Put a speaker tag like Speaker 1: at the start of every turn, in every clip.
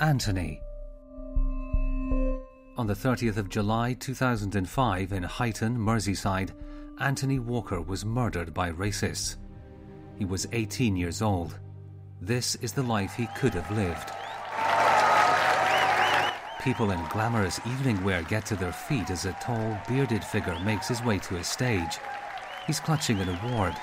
Speaker 1: Anthony. On the 30th of July 2005 in Huyton, Merseyside, Anthony Walker was murdered by racists. He was 18 years old. This is the life he could have lived. People in glamorous evening wear get to their feet as a tall, bearded figure makes his way to his stage. He's clutching an award.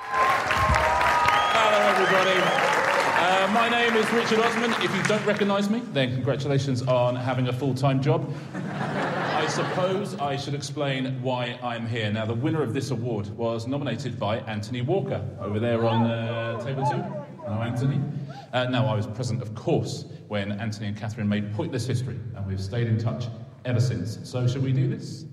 Speaker 2: Hello, everybody. My name is Richard Osman. If you don't recognise me, then congratulations on having a full-time job. I suppose I should explain why I'm here. Now, the winner of this award was nominated by Anthony Walker, over there on table 2. Hello, Anthony. Now, I was present, of course, when Anthony and Catherine made Pointless History, and we've stayed in touch ever since. So, shall we do this?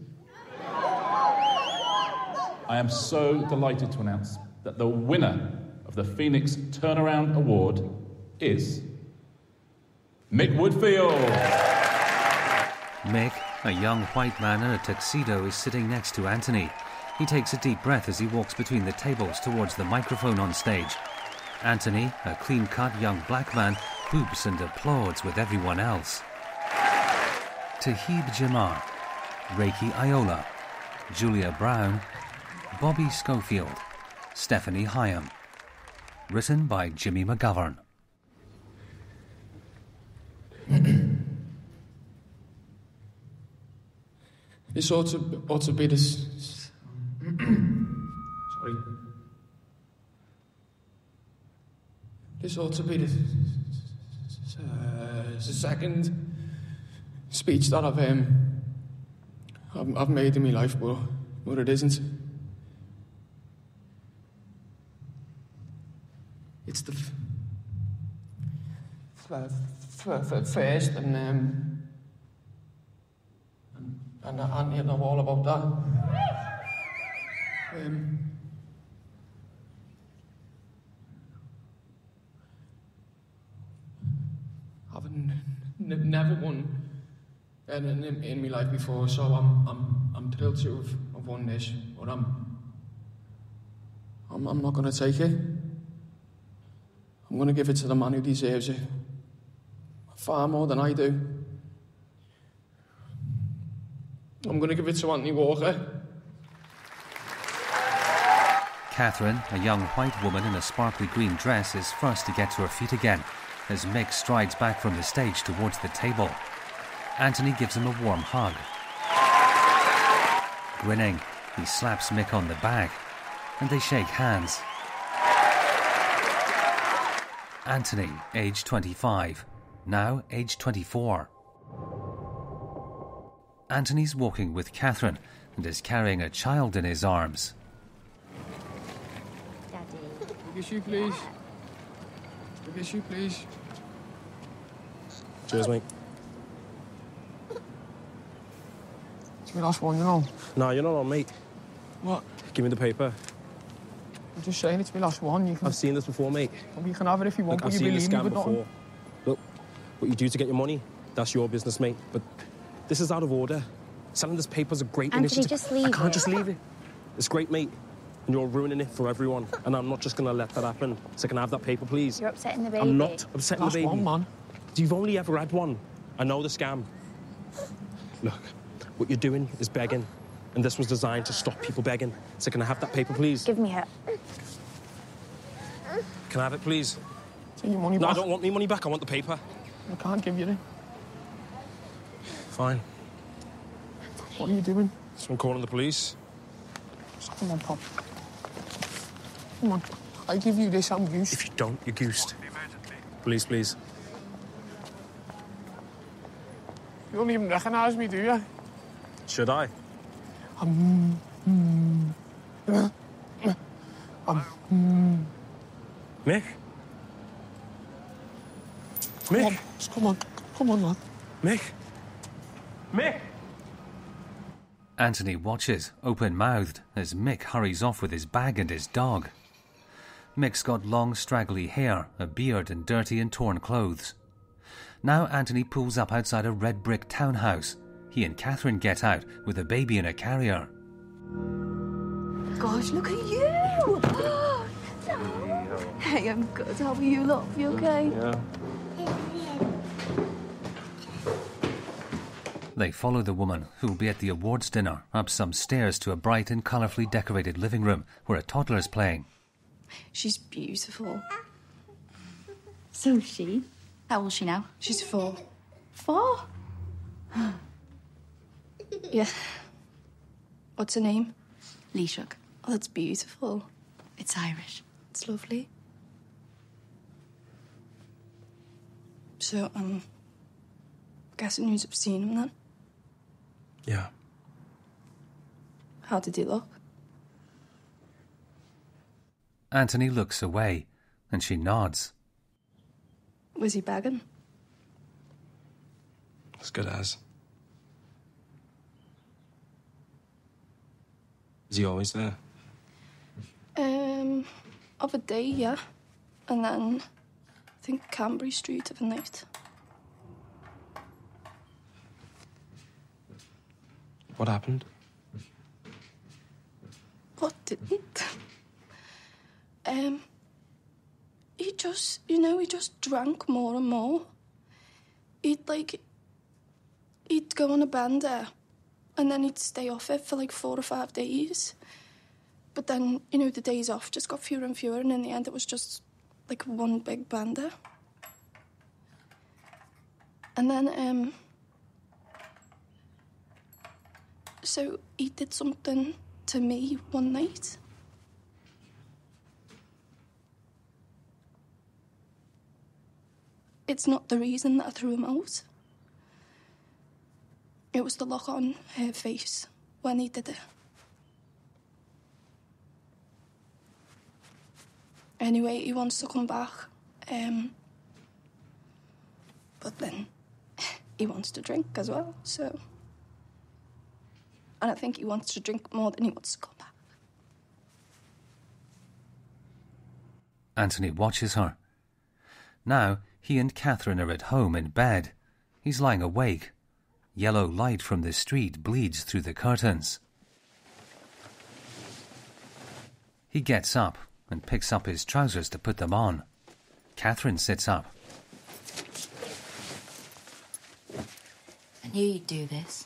Speaker 2: I am so delighted to announce that the winner of the Phoenix Turnaround Award is Mick Woodfield.
Speaker 1: Mick, a young white man in a tuxedo, is sitting next to Anthony. He takes a deep breath as he walks between the tables towards the microphone on stage. Anthony, a clean-cut young black man, whoops and applauds with everyone else. Tahib Jamar, Reiki Iola, Julia Brown, Bobby Schofield, Stephanie Hyam. Written by Jimmy McGovern.
Speaker 3: This ought to be the... Sorry. This ought to be the second speech that I've made in my life, but it isn't. It's the first, and you know all about that. I've never won in my life before, so I'm thrilled to have won this, but I'm not going to take it. I'm going to give it to the man who deserves it far more than I do. I'm going to give it to Anthony Walker.
Speaker 1: Catherine, a young white woman in a sparkly green dress, is first to get to her feet again as Mick strides back from the stage towards the table. Anthony gives him a warm hug. Grinning, he slaps Mick on the back and they shake hands. Anthony, age 25, now age 24. Anthony's walking with Catherine and is carrying a child in his arms.
Speaker 3: Daddy. Big issue, please. Big issue, please.
Speaker 4: Cheers, mate.
Speaker 3: It's my last one, you know.
Speaker 4: No, you're not on, mate.
Speaker 3: What?
Speaker 4: Give me the paper.
Speaker 3: I'm just saying it's my last one.
Speaker 4: I've seen this before, mate.
Speaker 3: Well, you can have it if you want,
Speaker 4: Look,
Speaker 3: but
Speaker 4: I've
Speaker 3: you
Speaker 4: seen this
Speaker 3: believe me
Speaker 4: scam
Speaker 3: with
Speaker 4: before.
Speaker 3: nothing.
Speaker 4: Look, what you do to get your money, that's your business, mate. But this is out of order. Selling this paper's a great initiative.
Speaker 5: Just leave
Speaker 4: I can't
Speaker 5: it.
Speaker 4: just leave it. It's great, mate. And you're ruining it for everyone. And I'm not just going to let that happen. So can I have that paper, please?
Speaker 5: You're upsetting the baby.
Speaker 4: I'm not upsetting the baby.
Speaker 3: Last one, man.
Speaker 4: You've only ever had one. I know the scam. Look, what you're doing is begging. And this was designed to stop people begging. So can I have that paper, please?
Speaker 5: Give me it.
Speaker 4: Can I have it, please?
Speaker 3: Take your money
Speaker 4: No,
Speaker 3: back.
Speaker 4: I don't want my money back. I want the paper.
Speaker 3: I can't give you it.
Speaker 4: Fine.
Speaker 3: What are you doing?
Speaker 4: So I'm calling the police.
Speaker 3: Come on, Pop. Come on. I give you this, I'm goosed.
Speaker 4: If you don't, you're goosed. Police, please.
Speaker 3: You don't even recognise me, do you?
Speaker 4: Should I? Mick? Mick?
Speaker 3: Come on. Come on, lad.
Speaker 4: Mick? Mick?
Speaker 1: Anthony watches, open-mouthed, as Mick hurries off with his bag and his dog. Mick's got long, straggly hair, a beard and dirty and torn clothes. Now Anthony pulls up outside a red brick townhouse. He and Catherine get out with a baby in a carrier.
Speaker 5: Gosh, look at you! Hey, I'm good. How are you, love? You okay?
Speaker 4: Yeah.
Speaker 1: They follow the woman, who will be at the awards dinner, up some stairs to a bright and colourfully decorated living room where a toddler is playing.
Speaker 5: She's beautiful.
Speaker 6: So is she.
Speaker 5: How old is she now? She's 4. 4? Yeah. What's her name?
Speaker 6: Leishuk.
Speaker 5: Oh, that's beautiful.
Speaker 6: It's Irish.
Speaker 5: It's lovely. So, guessing you've seen him then?
Speaker 4: Yeah.
Speaker 5: How did he look?
Speaker 1: Anthony looks away, and she nods.
Speaker 5: Was he begging?
Speaker 4: As good as. Is he always there?
Speaker 5: Of a day, yeah. And then, I think Cambry Street of a night.
Speaker 4: What happened?
Speaker 5: What didn't? He just drank more and more. He'd go on a bender, and then he'd stay off it for like 4 or 5 days. But then, the days off just got fewer and fewer, and in the end it was just like one big bender. And then, so he did something to me one night. It's not the reason that I threw him out. It was the look on her face when he did it. Anyway, he wants to come back. But then he wants to drink as well, so... And I think he wants to drink more than he wants to come back.
Speaker 1: Anthony watches her. Now, he and Catherine are at home in bed. He's lying awake. Yellow light from the street bleeds through the curtains. He gets up and picks up his trousers to put them on. Catherine sits up.
Speaker 6: I knew you'd do this.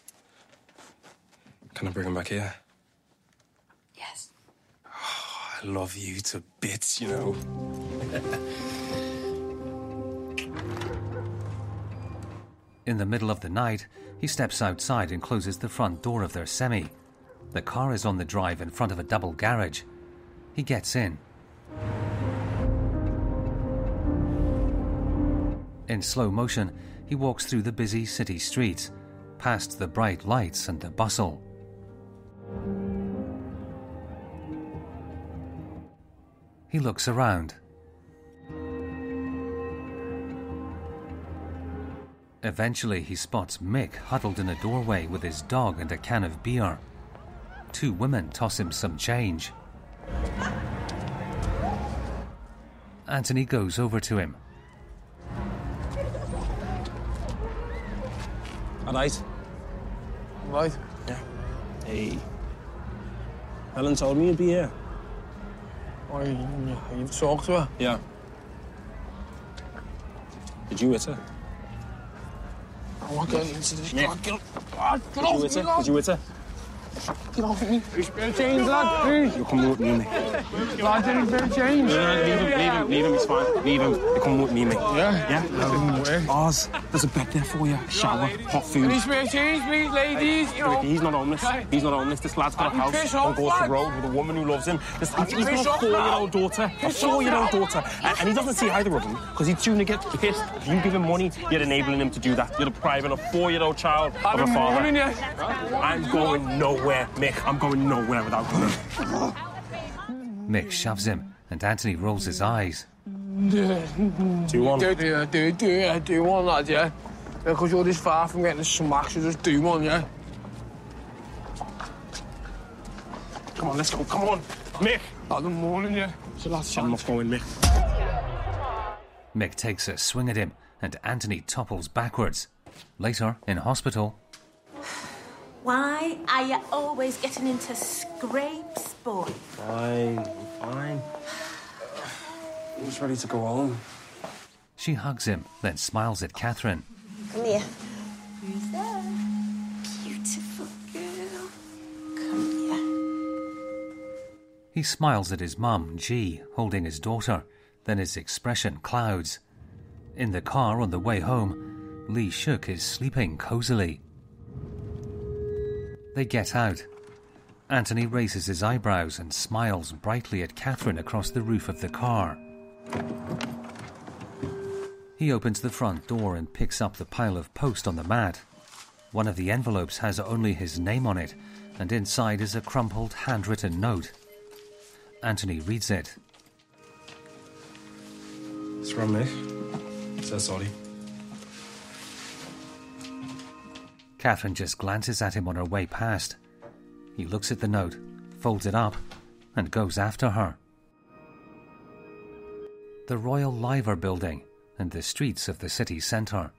Speaker 4: Can I bring him back here?
Speaker 6: Yes.
Speaker 4: Oh, I love you to bits, you know.
Speaker 1: In the middle of the night, he steps outside and closes the front door of their semi. The car is on the drive in front of a double garage. He gets in. In slow motion, he walks through the busy city streets, past the bright lights and the bustle. He looks around. Eventually, he spots Mick huddled in a doorway with his dog and a can of beer. 2 women toss him some change. Anthony goes over to him.
Speaker 4: All right?
Speaker 3: Right.
Speaker 4: Yeah. Hey. Helen told me you'd be here.
Speaker 3: Oh, you've talked to her?
Speaker 4: Yeah. Did you hit her?
Speaker 3: I'm not getting into this.
Speaker 4: Yeah.
Speaker 3: God, get off me,
Speaker 4: Did you hit her?
Speaker 3: Get off me. Change, lad, please.
Speaker 4: You're coming with me, mate.
Speaker 3: Lad, there's a change.
Speaker 4: Leave him, he's fine. Leave him. You're coming with me, mate.
Speaker 3: Yeah?
Speaker 4: Yeah?
Speaker 3: That didn't work.
Speaker 4: Oz, there's a bed there for you. Shower, hot food.
Speaker 3: Any spare change, please, ladies? You know.
Speaker 4: He's not homeless. He's not homeless. This lad's got a house on Gorse Road with a woman who loves him. He's got a 4-year-old daughter. A 4-year-old daughter. And he doesn't see either of them because he'd sooner get pissed. If you give him money, you're enabling him to do that. You're depriving a 4-year-old child of a father. I'm going nowhere, Mick. I'm going nowhere without him.
Speaker 1: Mick shoves him, and Anthony rolls his eyes.
Speaker 4: Do you want?
Speaker 3: Do one, lad, yeah? Because you're this far from getting a smack, so just do one, yeah?
Speaker 4: Come on, let's go. Come on. Mick!
Speaker 3: At the morning, yeah? So that's
Speaker 4: I'm not going, Mick.
Speaker 1: Mick takes a swing at him, and Anthony topples backwards. Later, in hospital...
Speaker 7: Why are you always getting into scrapes, boy?
Speaker 4: Fine. I'm just ready to go home.
Speaker 1: She hugs him, then smiles at Catherine.
Speaker 7: Come here. Who's there?
Speaker 1: He smiles at his mum, G, holding his daughter. Then his expression clouds. In the car on the way home, Lee Shook is sleeping cosily. They get out. Anthony raises his eyebrows and smiles brightly at Catherine across the roof of the car. He opens the front door and picks up the pile of post on the mat. One of the envelopes has only his name on it, and inside is a crumpled, handwritten note. Anthony reads it.
Speaker 4: It's from me. It says sorry.
Speaker 1: Catherine just glances at him on her way past. He looks at the note, folds it up, and goes after her. The Royal Liver Building and the streets of the city centre.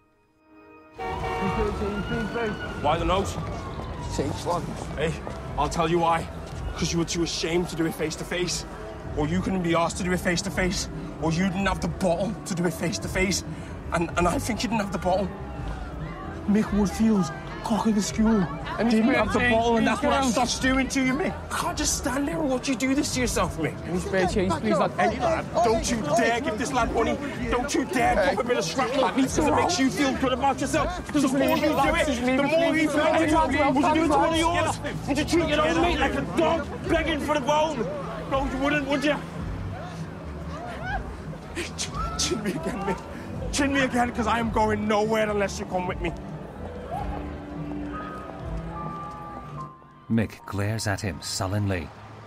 Speaker 4: Why the note? Hey, I'll tell you why. Because you were too ashamed to do it face-to-face. Or you couldn't be asked to do it face-to-face. Or you didn't have the bottle to do it face-to-face. And I think you didn't have the bottle. Mick Woodfield's cock of the school. And didn't have the bottle, and that's what I started doing to you, Mick. I can't just stand there and watch you do this to yourself, Mick.
Speaker 3: Any spare change, please, lad?
Speaker 4: Hey, lad, don't you dare give this lad money. Don't you dare drop a bit of scrap, lad, because it makes you feel good about yourself. The more you do it, the more he feels it. Would you do it to one of yours? Would you treat your own mate like a dog begging for the bone? No, you wouldn't, would you? Chin me again, Mick. Chin me again, because I am going nowhere unless you come with me.
Speaker 1: Mick glares at him sullenly.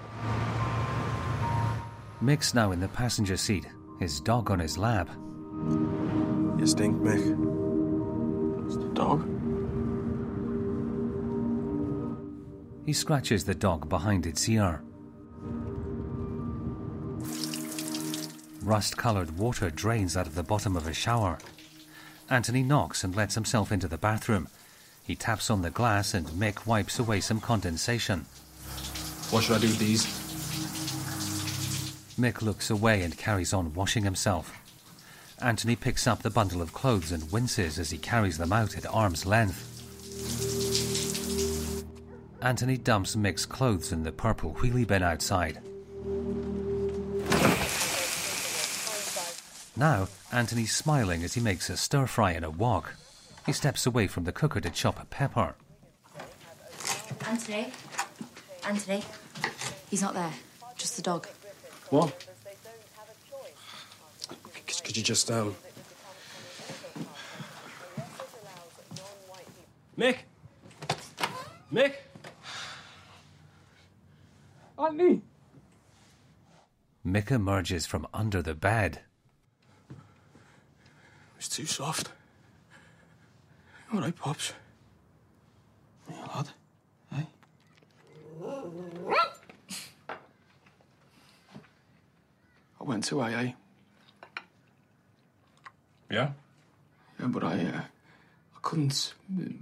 Speaker 1: Mick's now in the passenger seat, his dog on his lap.
Speaker 4: You stink, Mick. It's the dog.
Speaker 1: He scratches the dog behind its ear. Rust-coloured water drains out of the bottom of a shower. Anthony knocks and lets himself into the bathroom. He taps on the glass and Mick wipes away some condensation.
Speaker 2: What should I do with these?
Speaker 1: Mick looks away and carries on washing himself. Anthony picks up the bundle of clothes and winces as he carries them out at arm's length. Anthony dumps Mick's clothes in the purple wheelie bin outside. Now, Anthony's smiling as he makes a stir-fry and a wok. He steps away from the cooker to chop a pepper.
Speaker 6: Anthony? Anthony? He's not there. Just the dog.
Speaker 4: What? Could you just, Mick? Mick?
Speaker 3: Anthony!
Speaker 1: Mick emerges from under the bed.
Speaker 4: It's too soft. All right, Pops. Yeah, lad. Hey?
Speaker 3: I went to AA.
Speaker 4: Yeah?
Speaker 3: Yeah, but I couldn't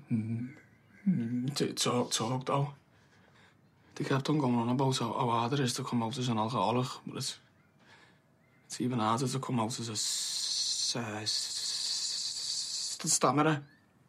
Speaker 3: talk, though. They kept on going on about how hard it is to come out as an alcoholic, but it's even harder to come out as a stammerer.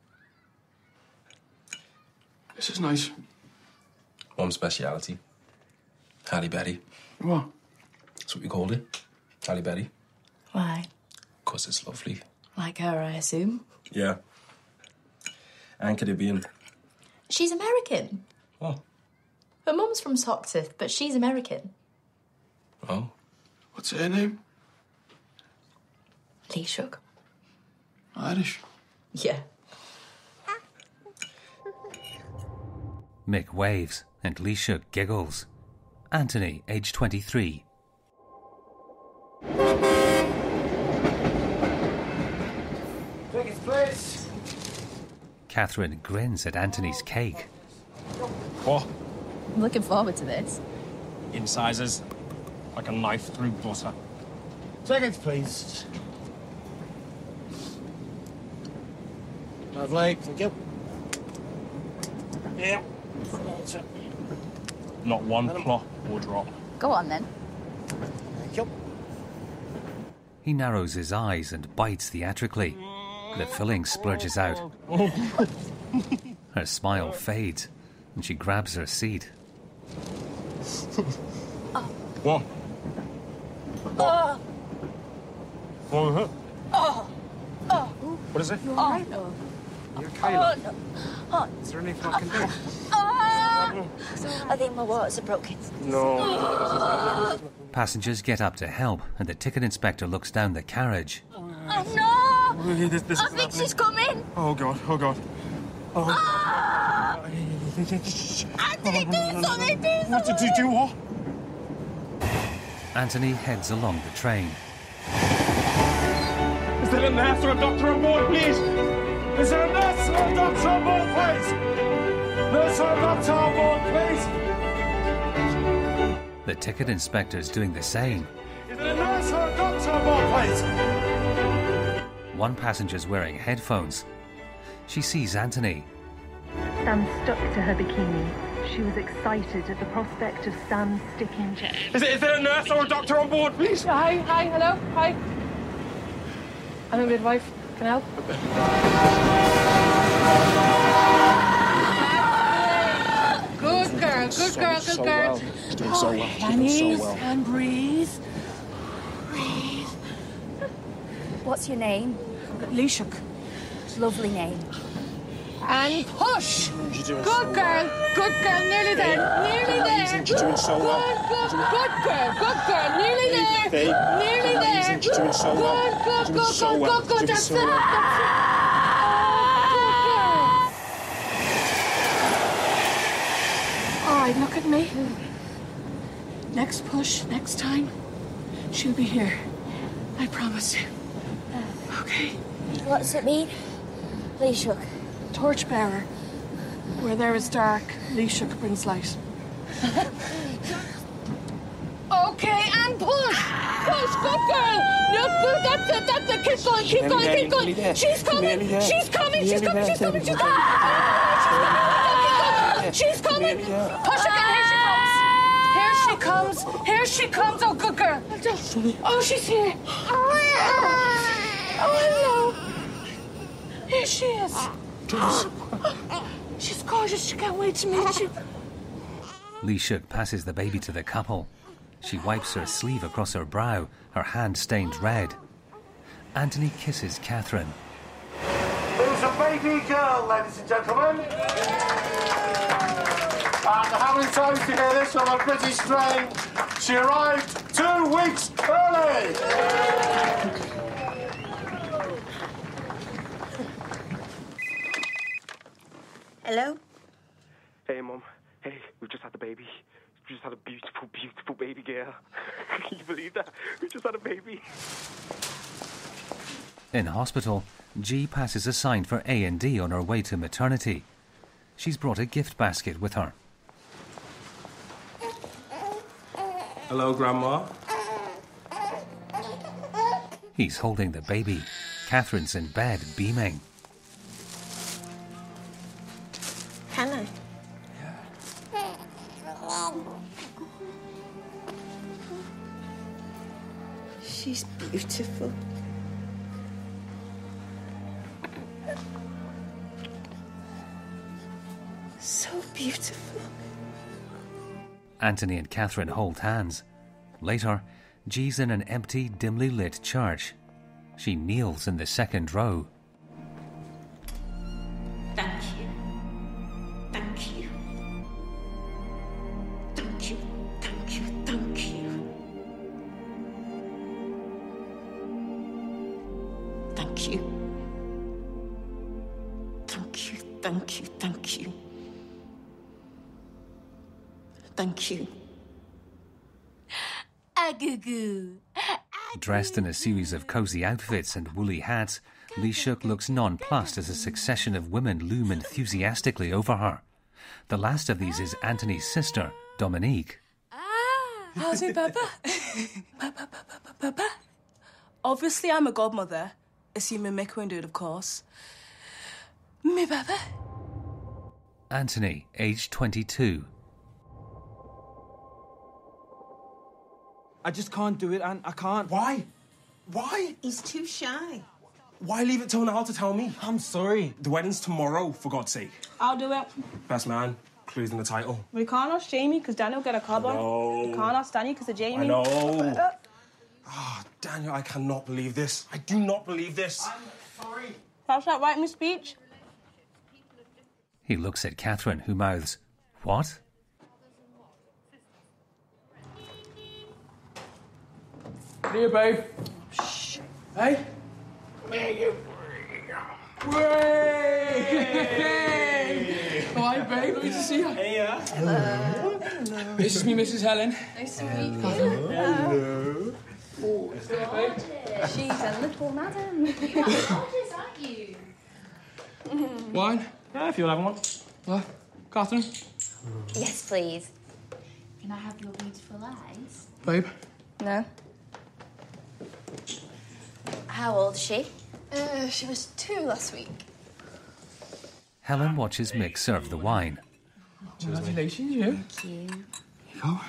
Speaker 3: This is nice.
Speaker 8: One speciality. Halle Berry.
Speaker 3: What?
Speaker 8: That's what we called it. Halle Berry.
Speaker 6: Why?
Speaker 8: Because it's lovely.
Speaker 6: Like her, I assume.
Speaker 8: Yeah. And Caribbean.
Speaker 6: She's American.
Speaker 8: What?
Speaker 6: Her mum's from Soxeth, but she's American.
Speaker 8: Oh.
Speaker 3: What's her name?
Speaker 6: Lee Shook.
Speaker 3: Irish.
Speaker 6: Yeah.
Speaker 1: Mick waves and Lee Shook giggles. Anthony, age 23.
Speaker 3: Tickets, please.
Speaker 1: Catherine grins at Anthony's cake.
Speaker 4: What?
Speaker 6: I'm looking forward to this.
Speaker 4: Incisors. Like a knife through butter.
Speaker 3: Tickets, please. Lovely. Thank you.
Speaker 4: Yeah. Not one plot or drop.
Speaker 6: Go on, then.
Speaker 3: Thank you.
Speaker 1: He narrows his eyes and bites theatrically. The filling splurges out. Her smile fades, and she grabs her seat.
Speaker 4: What?
Speaker 6: Oh.
Speaker 4: What? What is it?
Speaker 6: You all right, love?
Speaker 4: You okay, love? Is there anything I can do?
Speaker 6: I think my waters are broken.
Speaker 4: No.
Speaker 1: Passengers get up to help, and the ticket inspector looks down the carriage.
Speaker 6: Oh, no!
Speaker 4: This
Speaker 6: I think she's coming.
Speaker 4: Oh, God. Oh, God. Oh.
Speaker 6: Anthony, do something, do something!
Speaker 4: Do what?
Speaker 1: Anthony heads along the train.
Speaker 4: Is there a nurse or a doctor on board, please? Is there a nurse or a doctor on board, please? Nurse or a doctor on board, please?
Speaker 1: The ticket inspector's doing the same.
Speaker 4: Is there a nurse or a doctor on board, please?
Speaker 1: One passenger's wearing headphones. She sees Anthony.
Speaker 9: Sam stuck to her bikini. She was excited at the prospect of Sam's sticking chest.
Speaker 4: Is there a nurse or a doctor on board, please?
Speaker 10: Hi, hello, hi. I'm a midwife. Can I help? Good girl, good girl, good girl.
Speaker 8: Doing so well.
Speaker 6: Annie, and breathe. Breathe. What's your name?
Speaker 10: Lishuk.
Speaker 6: Lovely name.
Speaker 10: And push. Good girl, nearly there, nearly there.
Speaker 8: You're doing so well.
Speaker 10: Good girl, nearly there, nearly there.
Speaker 8: You're doing so well.
Speaker 10: Good, that's it. All right, look at me. Next push, next time, she'll be here. I promise you. Okay?
Speaker 6: What does it mean? Lishuk.
Speaker 10: Torchbearer. Where there is dark, Lishuk brings light. Okay, and push! Push, good girl! No, good, that's it. Keep going. She's coming! She's coming! Push again, here she comes! Oh, good girl! Oh, she's here! Oh, hello! Here she is! She's gorgeous. She can't wait to meet you.
Speaker 1: Lishuk passes the baby to the couple. She wipes her sleeve across her brow, her hand stained red. Anthony kisses Catherine.
Speaker 11: There's a baby girl, ladies and gentlemen. And how many times do you hear this on a British train? She arrived 2 weeks early.
Speaker 7: Hello?
Speaker 4: Hey, Mum. Hey, we've just had a baby. We've just had a beautiful, beautiful baby girl. Can you believe that? We've just had a baby.
Speaker 1: In hospital, G passes a sign for A&D on her way to maternity. She's brought a gift basket with her.
Speaker 8: Hello, Grandma.
Speaker 1: He's holding the baby. Catherine's in bed, beaming.
Speaker 7: Can I? She's beautiful. So beautiful.
Speaker 1: Anthony and Catherine hold hands. Later, G's in an empty, dimly lit church. She kneels in the second row.
Speaker 7: Thank you. Thank you. Thank you. Thank you. Thank you. Thank you. Thank you. Thank you. Thank you. Thank you.
Speaker 6: Agoo.
Speaker 1: Dressed in a series of cosy outfits and woolly hats, Lishuk looks nonplussed as a succession of women loom enthusiastically over her. The last of these is Anthony's sister, Dominique.
Speaker 12: How's me, Papa? Papa? Obviously, I'm a godmother, assuming Mick won't do it, of course. Me, Papa?
Speaker 1: Anthony, aged 22.
Speaker 13: I just can't do it, Aunt. I can't.
Speaker 8: Why? Why?
Speaker 7: He's too shy.
Speaker 8: Why leave it till now to tell me?
Speaker 13: I'm sorry.
Speaker 8: The wedding's tomorrow, for God's sake.
Speaker 12: I'll do it.
Speaker 8: Best man, clues in the title.
Speaker 12: We can't ask Jamie because Daniel will get a carbon.
Speaker 8: No.
Speaker 12: We can't ask Danny because of Jamie.
Speaker 8: I know. Daniel, I cannot believe this. I do not believe this. I'm sorry.
Speaker 12: That's not right in the speech.
Speaker 1: He looks at Catherine, who mouths, "What?"
Speaker 3: Here, babe. Shh. Hey? Make it free. All right, babe. Nice to see you.
Speaker 8: Hey,
Speaker 3: Hello. This is me, Mrs. Helen.
Speaker 14: Nice to meet you.
Speaker 3: Hello. Oh,
Speaker 14: she's a little madam. You're gorgeous, aren't you?
Speaker 3: Wine?
Speaker 8: Yeah, if you'll have one.
Speaker 3: What? Catherine?
Speaker 14: Yes, please. Can I have your beautiful eyes?
Speaker 3: Babe?
Speaker 14: No. How old is she?
Speaker 5: She was 2 last week.
Speaker 1: Helen watches Mick serve the wine.
Speaker 3: Congratulations, you.
Speaker 14: Thank you.
Speaker 3: Here you go.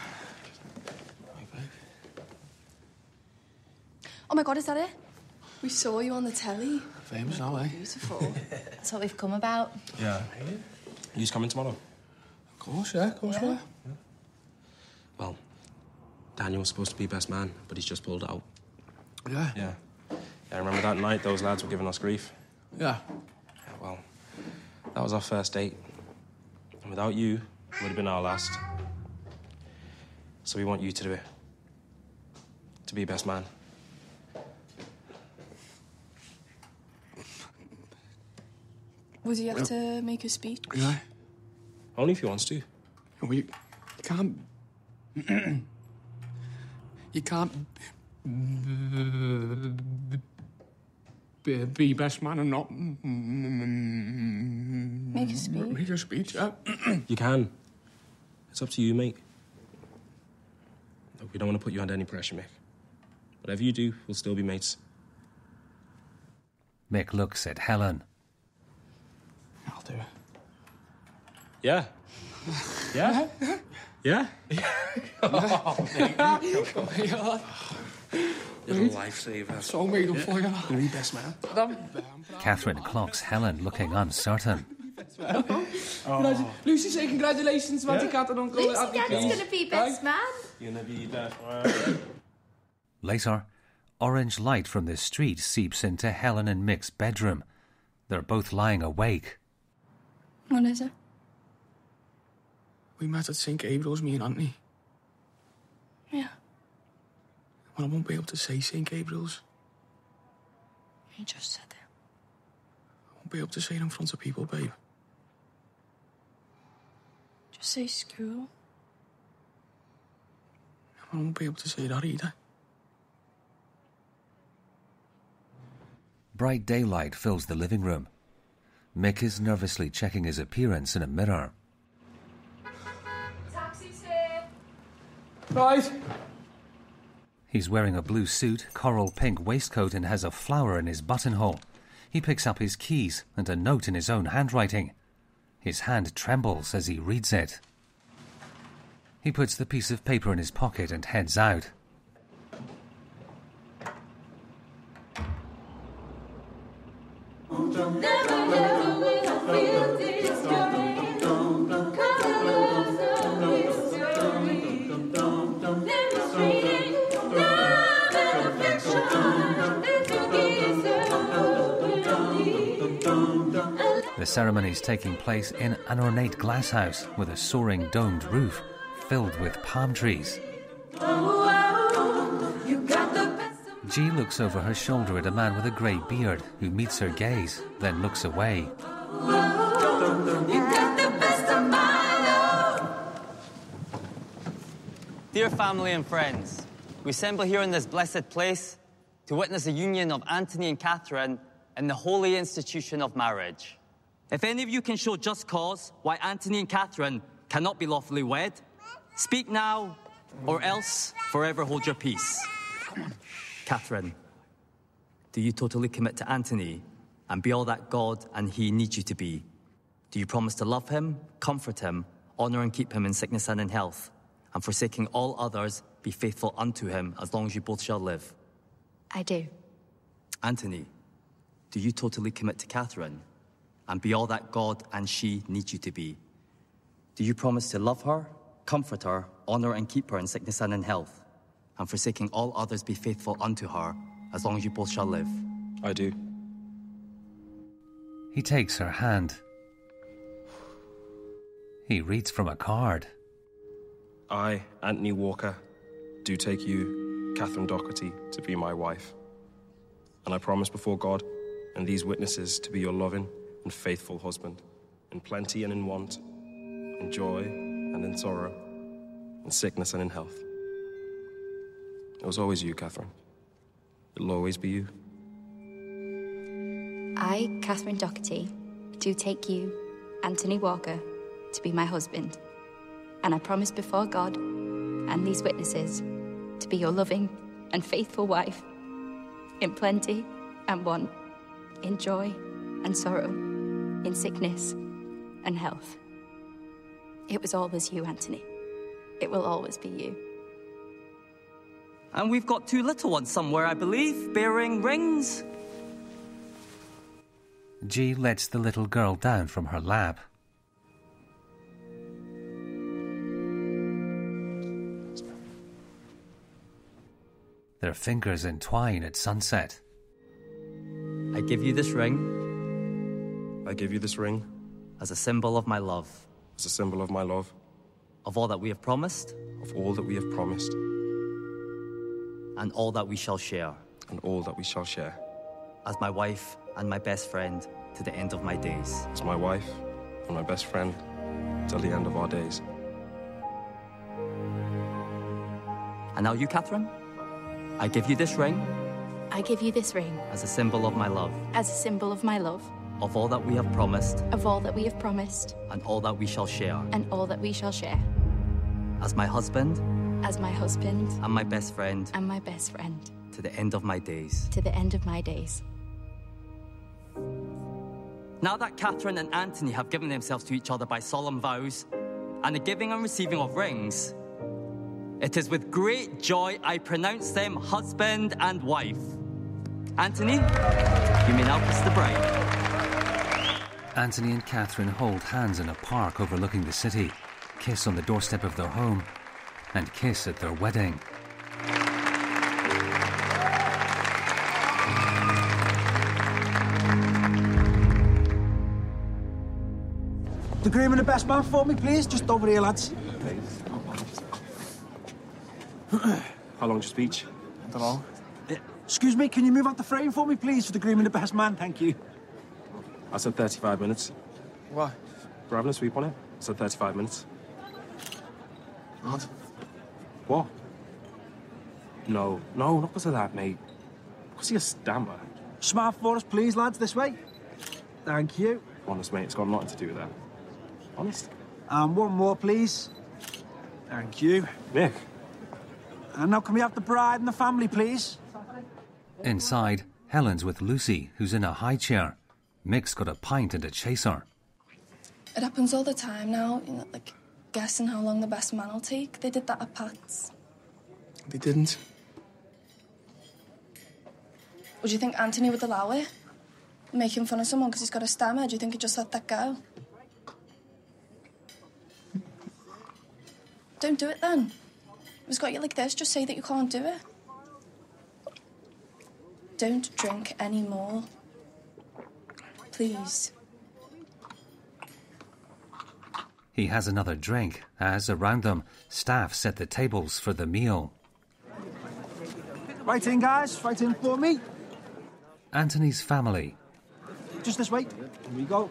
Speaker 5: Oh my God, is that it? We saw you on the telly.
Speaker 3: Famous now, eh?
Speaker 5: Beautiful.
Speaker 14: That's what we've come about.
Speaker 8: Yeah. You's coming tomorrow?
Speaker 3: Of course, yeah. Of course, yeah.
Speaker 8: Well, Daniel was supposed to be best man, but he's just pulled out.
Speaker 3: Yeah?
Speaker 8: Yeah. I remember that night those lads were giving us grief.
Speaker 3: Yeah.
Speaker 8: Well, that was our first date. And without you, it would have been our last. So we want you to do it. To be best man.
Speaker 5: Would you have to make a speech?
Speaker 3: Yeah.
Speaker 8: Only if he wants to.
Speaker 3: You can't... you can't... be best man and not...
Speaker 5: Make a speech?
Speaker 3: Make a speech, yeah.
Speaker 8: You can. It's up to you, mate. Look, we don't want to put you under any pressure, Mick. Whatever you do, we'll still be mates.
Speaker 1: Mick looks at Helen.
Speaker 3: I'll do it.
Speaker 8: Yeah. Yeah? Yeah? You're a lifesaver.
Speaker 3: So made up for you.
Speaker 8: You're the best man.
Speaker 1: Catherine clocks Helen looking uncertain.
Speaker 3: Lucy, say congratulations, Matty Cat and Uncle.
Speaker 14: Lucy, Daddy's going to be best man.
Speaker 8: You're going to be best man.
Speaker 1: Later, orange light from the street seeps into Helen and Mick's bedroom. They're both lying awake.
Speaker 5: What is it?
Speaker 3: We met at St. Gabriel's, me and Anthony.
Speaker 5: Yeah.
Speaker 3: Well, I won't be able to say St. Gabriel's.
Speaker 5: You just said it.
Speaker 3: I won't be able to say it in front of people, babe.
Speaker 5: Just say school.
Speaker 3: I won't be able to say that either.
Speaker 1: Bright daylight fills the living room. Mick is nervously checking his appearance in a mirror.
Speaker 14: Taxi's here.
Speaker 3: Right.
Speaker 1: He's wearing a blue suit, coral pink waistcoat and has a flower in his buttonhole. He picks up his keys and a note in his own handwriting. His hand trembles as he reads it. He puts the piece of paper in his pocket and heads out. The ceremony is taking place in an ornate glasshouse with a soaring domed roof filled with palm trees. G looks over her shoulder at a man with a grey beard who meets her gaze, then looks away.
Speaker 15: Dear family and friends, we assemble here in this blessed place to witness the union of Anthony and Catherine in the holy institution of marriage. If any of you can show just cause why Anthony and Catherine cannot be lawfully wed, speak now, or else forever hold your peace. Catherine, do you totally commit to Anthony and be all that God and he needs you to be? Do you promise to love him, comfort him, honour and keep him in sickness and in health, and forsaking all others, be faithful unto him as long as you both shall live?
Speaker 14: I do.
Speaker 15: Anthony, do you totally commit to Catherine and be all that God and she need you to be? Do you promise to love her, comfort her, honour and keep her in sickness and in health, and forsaking all others be faithful unto her, as long as you both shall live?
Speaker 8: I do.
Speaker 1: He takes her hand. He reads from a card.
Speaker 8: I, Anthony Walker, do take you, Catherine Doherty, to be my wife. And I promise before God and these witnesses to be your loving and faithful husband, in plenty and in want, in joy and in sorrow, in sickness and in health. It was always you, Catherine. It'll always be you.
Speaker 14: I, Catherine Doherty, do take you, Anthony Walker, to be my husband. And I promise before God and these witnesses to be your loving and faithful wife, in plenty and want, in joy and sorrow, in sickness and health. It was always you, Anthony. It will always be you.
Speaker 15: And we've got 2 little ones somewhere, I believe, bearing rings.
Speaker 1: G lets the little girl down from her lap. Their fingers entwine at sunset.
Speaker 15: I give you this ring.
Speaker 8: I give you this ring.
Speaker 15: As a symbol of my love.
Speaker 8: As a symbol of my love.
Speaker 15: Of all that we have promised.
Speaker 8: Of all that we have promised.
Speaker 15: And all that we shall share.
Speaker 8: And all that we shall share.
Speaker 15: As my wife and my best friend to the end of my days.
Speaker 8: As my wife and my best friend till the end of our days.
Speaker 15: And now you, Catherine, I give you this ring.
Speaker 14: I give you this ring.
Speaker 15: As a symbol of my love.
Speaker 14: As a symbol of my love.
Speaker 15: Of all that we have promised.
Speaker 14: Of all that we have promised.
Speaker 15: And all that we shall share.
Speaker 14: And all that we shall share.
Speaker 15: As my husband.
Speaker 14: As my husband.
Speaker 15: And my best friend.
Speaker 14: And my best friend.
Speaker 15: To the end of my days.
Speaker 14: To the end of my days.
Speaker 15: Now that Catherine and Anthony have given themselves to each other by solemn vows, and the giving and receiving of rings, it is with great joy I pronounce them husband and wife. Anthony, you may now kiss the bride.
Speaker 1: Anthony and Catherine hold hands in a park overlooking the city, kiss on the doorstep of their home, and kiss at their wedding.
Speaker 13: The groom and the best man for me, please. Just over here, lads.
Speaker 8: How long's your speech?
Speaker 13: I don't know. Excuse me, can you move out the frame for me, please, for the groom and the best man? Thank you.
Speaker 8: I said 35 minutes.
Speaker 13: What?
Speaker 8: We're having a sweep on it. I said 35 minutes.
Speaker 13: What?
Speaker 8: What? No, not because of that, mate. Because you're a stammer.
Speaker 13: Smile for us, please, lads, this way. Thank you.
Speaker 8: Honest, mate, it's got nothing to do with that. Honest.
Speaker 13: And one more, please. Thank you.
Speaker 8: Nick.
Speaker 13: And now can we have the bride and the family, please?
Speaker 1: Inside, Helen's with Lucy, who's in a high chair. Mick's got a pint and a chaser.
Speaker 5: It happens all the time now, you know, like guessing how long the best man will take. They did that at Pat's.
Speaker 3: They didn't.
Speaker 5: Would you think Anthony would allow it? Making fun of someone because he's got a stammer? Do you think he'd just let that go? Don't do it then. If he's got you like this, just say that you can't do it. Don't drink any more. Please.
Speaker 1: He has another drink as, around them, staff set the tables for the meal.
Speaker 13: Right in, guys. Right in for me.
Speaker 1: Anthony's family.
Speaker 13: Just this way. Here we go.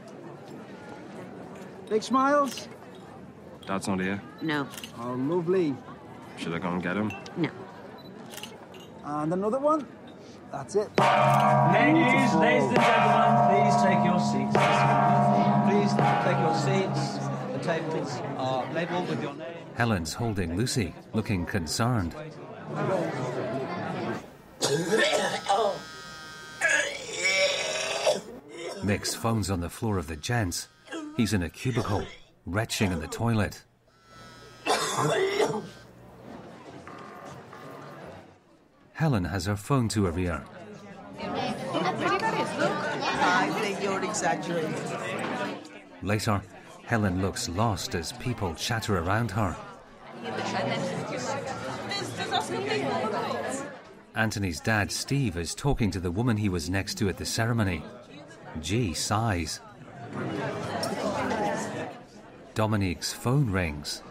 Speaker 13: Big smiles.
Speaker 8: Dad's not here.
Speaker 7: No.
Speaker 13: Oh, lovely.
Speaker 8: Should I go and get him?
Speaker 7: No.
Speaker 13: And another one. That's it.
Speaker 16: Ladies and gentlemen, please take your seats. Please take your seats. The tables are labelled with your name.
Speaker 1: Helen's holding Lucy, looking concerned. Mick's phone's on the floor of the gents. He's in a cubicle, retching in the toilet. Helen has her phone to her ear.
Speaker 17: I think you're exaggerating.
Speaker 1: Later, Helen looks lost as people chatter around her. Anthony's dad, Steve, is talking to the woman he was next to at the ceremony. G sighs. Dominique's phone rings.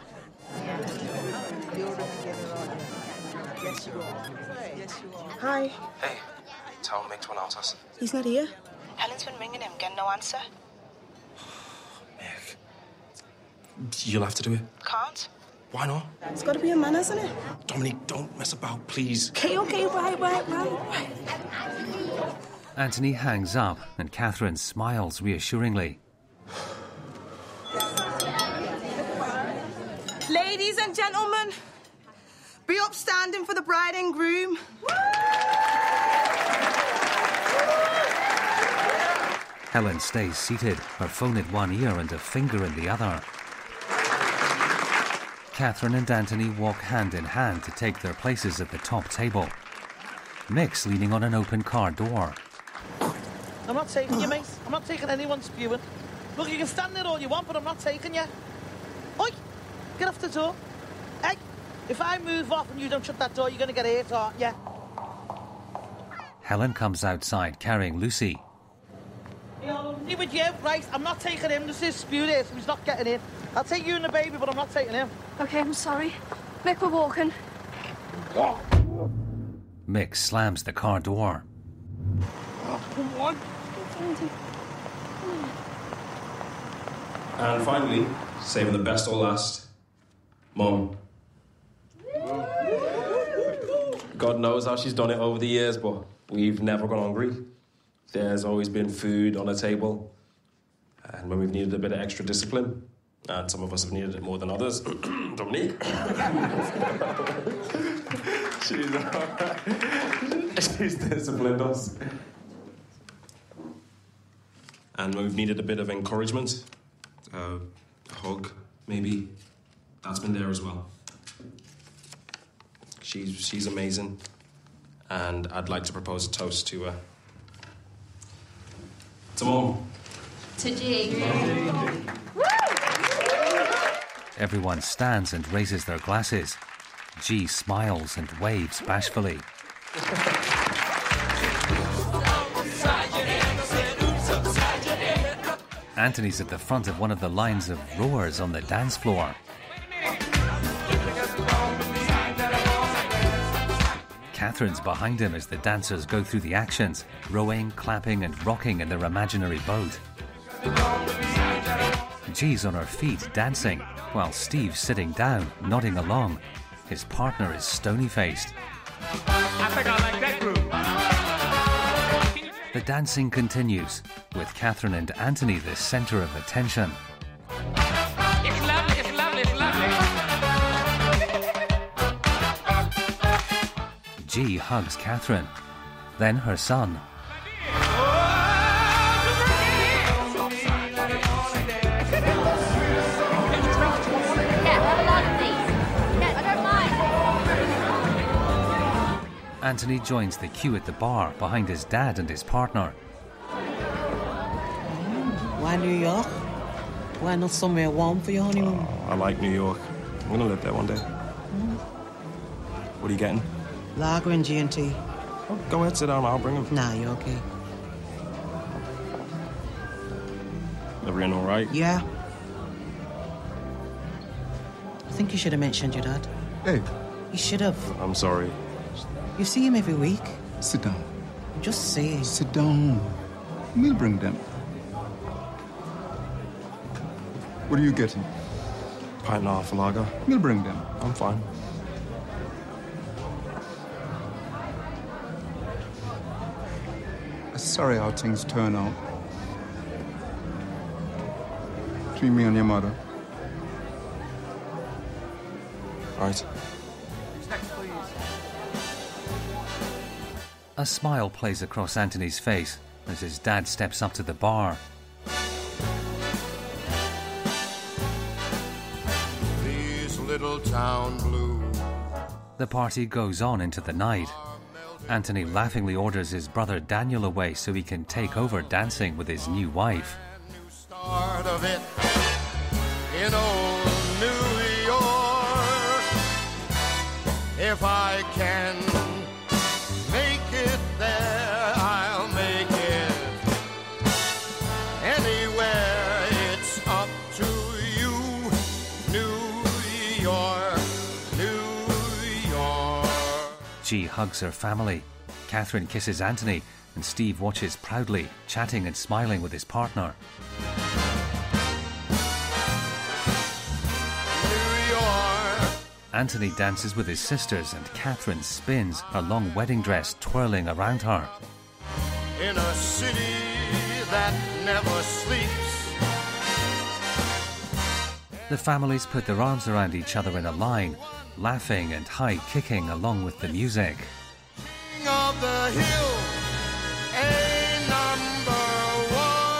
Speaker 17: Hi.
Speaker 8: Hey, tell Mick to announce us.
Speaker 17: He's not here. Helen's been ringing him, getting no answer.
Speaker 8: Mick, you'll have to do it.
Speaker 17: Can't.
Speaker 8: Why not?
Speaker 17: It's got to be a man, hasn't it?
Speaker 8: Dominique, don't mess about, please.
Speaker 17: Okay, right.
Speaker 1: Anthony hangs up and Catherine smiles reassuringly.
Speaker 17: Ladies and gentlemen, be upstanding for the bride and groom.
Speaker 1: Helen stays seated, her phone in one ear and a finger in the other. Catherine and Anthony walk hand in hand to take their places at the top table. Mick's leaning on an open car door.
Speaker 18: I'm not taking you, mate. I'm not taking anyone's spewing. Look, you can stand there all you want, but I'm not taking you. Oi! Get off the door. Hey! If I move off and you don't shut that door, you're going to get hurt, aren't you?
Speaker 1: Helen comes outside carrying Lucy.
Speaker 18: See with you, right? I'm not taking him. This is spew there, so he's not getting in. I'll take you and the baby, but I'm not taking him.
Speaker 10: Okay, I'm sorry. Mick, we're walking.
Speaker 1: Mick slams the car door.
Speaker 18: Come on.
Speaker 8: And finally, saving the best or last, Mum. God knows how she's done it over the years, but we've never gone hungry. There's always been food on the table. And when we've needed a bit of extra discipline, and some of us have needed it more than others, Dominique. She's disciplined us. And when we've needed a bit of encouragement, a hug, maybe, that's been there as well. She's amazing. And I'd like to propose a toast to her. To Mum.
Speaker 14: To G.
Speaker 1: Everyone stands and raises their glasses. G smiles and waves bashfully. Anthony's at the front of one of the lines of rowers on the dance floor. Catherine's behind him as the dancers go through the actions, rowing, clapping and rocking in their imaginary boat. G's on her feet dancing, while Steve's sitting down, nodding along. His partner is stony-faced.
Speaker 19: I think I like that group.
Speaker 1: The dancing continues, with Catherine and Anthony the centre of attention.
Speaker 19: It's lovely, it's lovely, it's lovely.
Speaker 1: G hugs Catherine, then her son. Anthony joins the queue at the bar behind his dad and his partner.
Speaker 18: Why New York? Why not somewhere warm for your honeymoon?
Speaker 8: I like New York. I'm going to live there one day. What are you getting?
Speaker 18: Lager and G&T.
Speaker 8: Oh, go ahead, sit down. I'll bring them.
Speaker 18: Nah, you're okay.
Speaker 8: Everything all right?
Speaker 18: Yeah. I think you should have mentioned your dad.
Speaker 20: Hey.
Speaker 18: You should have.
Speaker 8: I'm sorry.
Speaker 18: You see him every week.
Speaker 20: Sit down.
Speaker 18: Just say.
Speaker 20: Sit down. We'll bring them. What are you getting?
Speaker 8: Pint and a half of lager.
Speaker 20: We'll bring them.
Speaker 8: I'm fine.
Speaker 20: Sorry how things turn out. Between me and your mother.
Speaker 8: Right.
Speaker 1: A smile plays across Anthony's face as his dad steps up to the bar.
Speaker 21: These little town blues.
Speaker 1: The party goes on into the night. Anthony laughingly orders his brother Daniel away so he can take over dancing with his new wife.
Speaker 21: Start of it. in old New York. If I can make it there, I'll make it anywhere. It's up to you, New York, New York.
Speaker 1: She hugs her family. Catherine kisses Anthony, and Steve watches proudly, chatting and smiling with his partner. Anthony dances with his sisters, and Catherine spins, her long wedding dress twirling around her.
Speaker 21: In a city that never sleeps.
Speaker 1: The families put their arms around each other in a line, laughing and high-kicking along with the music.
Speaker 21: King of the hill, a number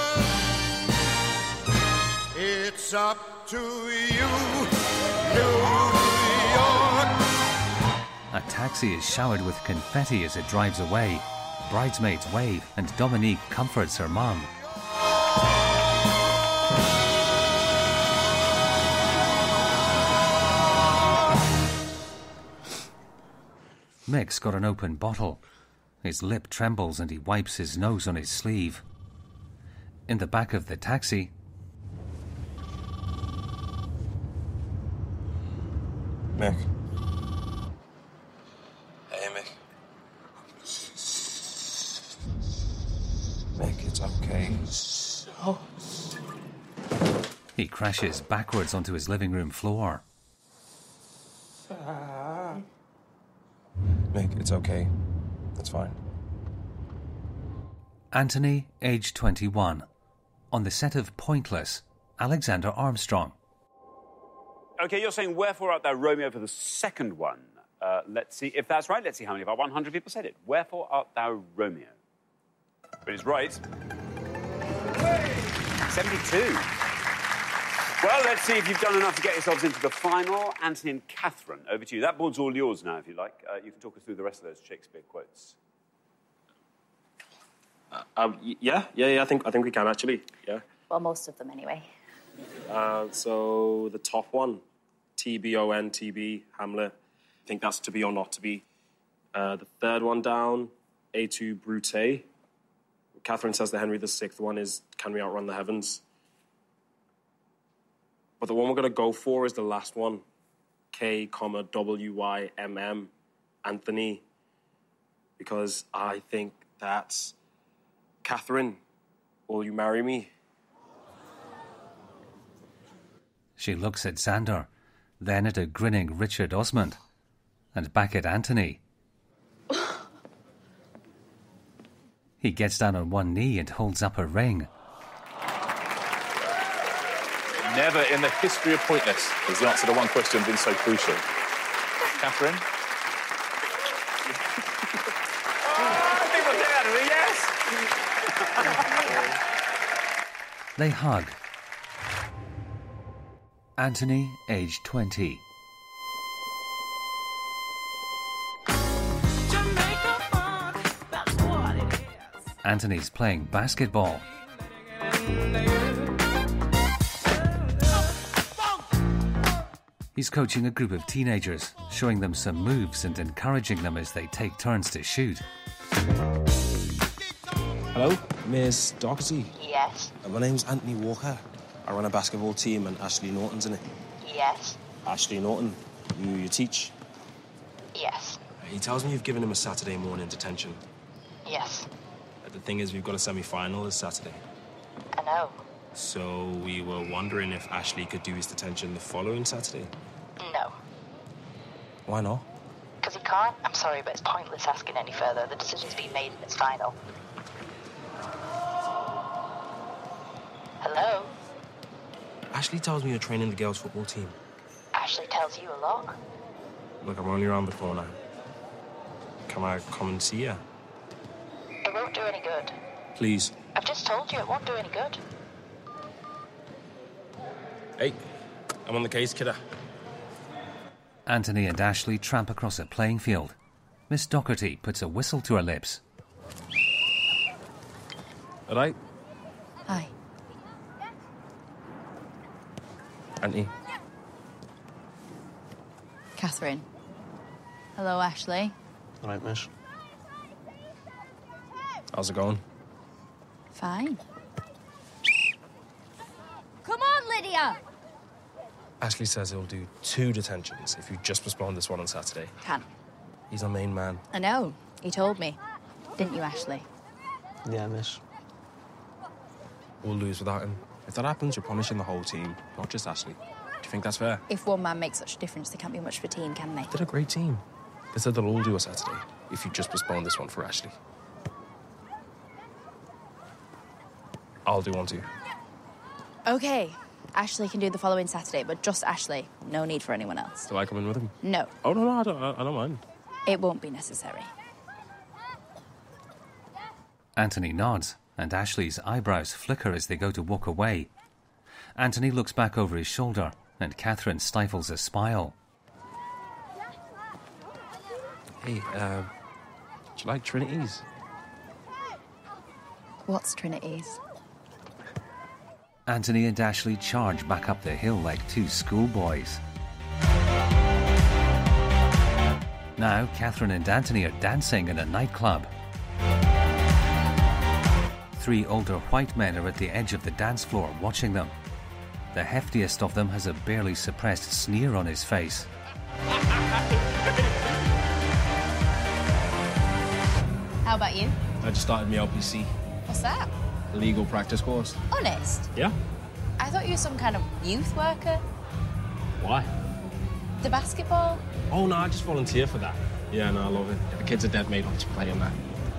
Speaker 21: one. It's up to you, New York.
Speaker 1: A taxi is showered with confetti as it drives away. Bridesmaids wave, and Dominique comforts her mum. Mick's got an open bottle. His lip trembles and he wipes his nose on his sleeve. In the back of the taxi...
Speaker 8: Mick. Hey, Mick. Mick, it's okay.
Speaker 1: He crashes backwards onto his living room floor.
Speaker 8: Mick, it's okay. It's fine.
Speaker 1: Anthony, age 21. On the set of Pointless, Alexander Armstrong.
Speaker 2: OK, you're saying, wherefore art thou Romeo for the second one? Let's see if that's right. Let's see how many of our 100 people said it. Wherefore art thou Romeo? But it's right. 72. Well, let's see if you've done enough to get yourselves into the final. Anthony and Catherine, over to you. That board's all yours now, if you like. You can talk us through the rest of those Shakespeare quotes.
Speaker 8: Yeah, I think we can, actually, yeah.
Speaker 14: Well, most of them anyway.
Speaker 8: So the top one, TBON, TB, Hamlet. I think that's to be or not to be. The third one down, A2 Brute. Catherine says the Henry VI one is Can We Outrun the Heavens? But the one we're going to go for is the last one, K,WYMM, Anthony. Because I think that's Catherine, will you marry me?
Speaker 1: She looks at Xander, then at a grinning Richard Osmond, and back at Anthony. He gets down on one knee and holds up a ring.
Speaker 22: Never in the history of Pointless has the answer to one question been so crucial. Catherine?
Speaker 1: They hug. Anthony, age 20. Anthony's playing basketball. He's coaching a group of teenagers, showing them some moves and encouraging them as they take turns to shoot.
Speaker 8: Hello, Miss Doherty.
Speaker 6: Yes.
Speaker 8: My name's Anthony Walker. I run a basketball team and Ashley Norton's in it.
Speaker 6: Yes.
Speaker 8: Ashley Norton, you teach?
Speaker 6: Yes.
Speaker 8: He tells me you've given him a Saturday morning detention.
Speaker 6: Yes.
Speaker 8: The thing is, we've got a semi-final this Saturday.
Speaker 6: I know.
Speaker 8: So we were wondering if Ashley could do his detention the following Saturday.
Speaker 6: No.
Speaker 8: Why not?
Speaker 6: Because he can't. I'm sorry, but it's pointless asking any further. The decision's been made and it's final. Hello?
Speaker 8: Ashley tells me you're training the girls' football team.
Speaker 6: Ashley tells you a lot.
Speaker 8: Look, I'm only around before now. Can I come and see you?
Speaker 6: It won't do any good.
Speaker 8: Please.
Speaker 6: I've just told you it won't do any good.
Speaker 8: Hey, I'm on the case, kidder.
Speaker 1: Anthony and Ashley tramp across a playing field. Miss Doherty puts a whistle to her lips.
Speaker 8: All right.
Speaker 6: Hi.
Speaker 8: Auntie.
Speaker 14: Catherine. Hello, Ashley.
Speaker 8: All right, miss. How's it going?
Speaker 14: Fine. Come on, Lydia!
Speaker 8: Ashley says he'll do 2 detentions if you just postpone this one on Saturday.
Speaker 14: Can't.
Speaker 8: He's our main man.
Speaker 14: I know. He told me. Didn't you, Ashley?
Speaker 8: Yeah, miss. We'll lose without him. If that happens, you're punishing the whole team, not just Ashley. Do you think that's fair?
Speaker 14: If one man makes such a difference, there can't be much for a team, can they?
Speaker 8: They're a great team. They said they'll all do a Saturday if you just postpone this one for Ashley. I'll do one too.
Speaker 14: Okay. Ashley can do the following Saturday, but just Ashley. No need for anyone else.
Speaker 8: Do I come in with him?
Speaker 14: No.
Speaker 8: Oh, no, I don't mind.
Speaker 14: It won't be necessary.
Speaker 1: Anthony nods, and Ashley's eyebrows flicker as they go to walk away. Anthony looks back over his shoulder, and Catherine stifles a smile.
Speaker 8: Hey, do you like Trinities?
Speaker 14: What's Trinities?
Speaker 1: Anthony and Ashley charge back up the hill like 2 schoolboys. Now, Catherine and Anthony are dancing in a nightclub. 3 older white men are at the edge of the dance floor watching them. The heftiest of them has a barely suppressed sneer on his face.
Speaker 14: How about you?
Speaker 8: I just started my LPC.
Speaker 14: What's that?
Speaker 8: Legal practice course.
Speaker 14: Honest?
Speaker 8: Yeah?
Speaker 14: I thought you were some kind of youth worker.
Speaker 8: Why?
Speaker 14: The basketball?
Speaker 8: Oh, no, I just volunteer for that. Yeah, no, I love it. If the kids are dead made, I'll just play on that.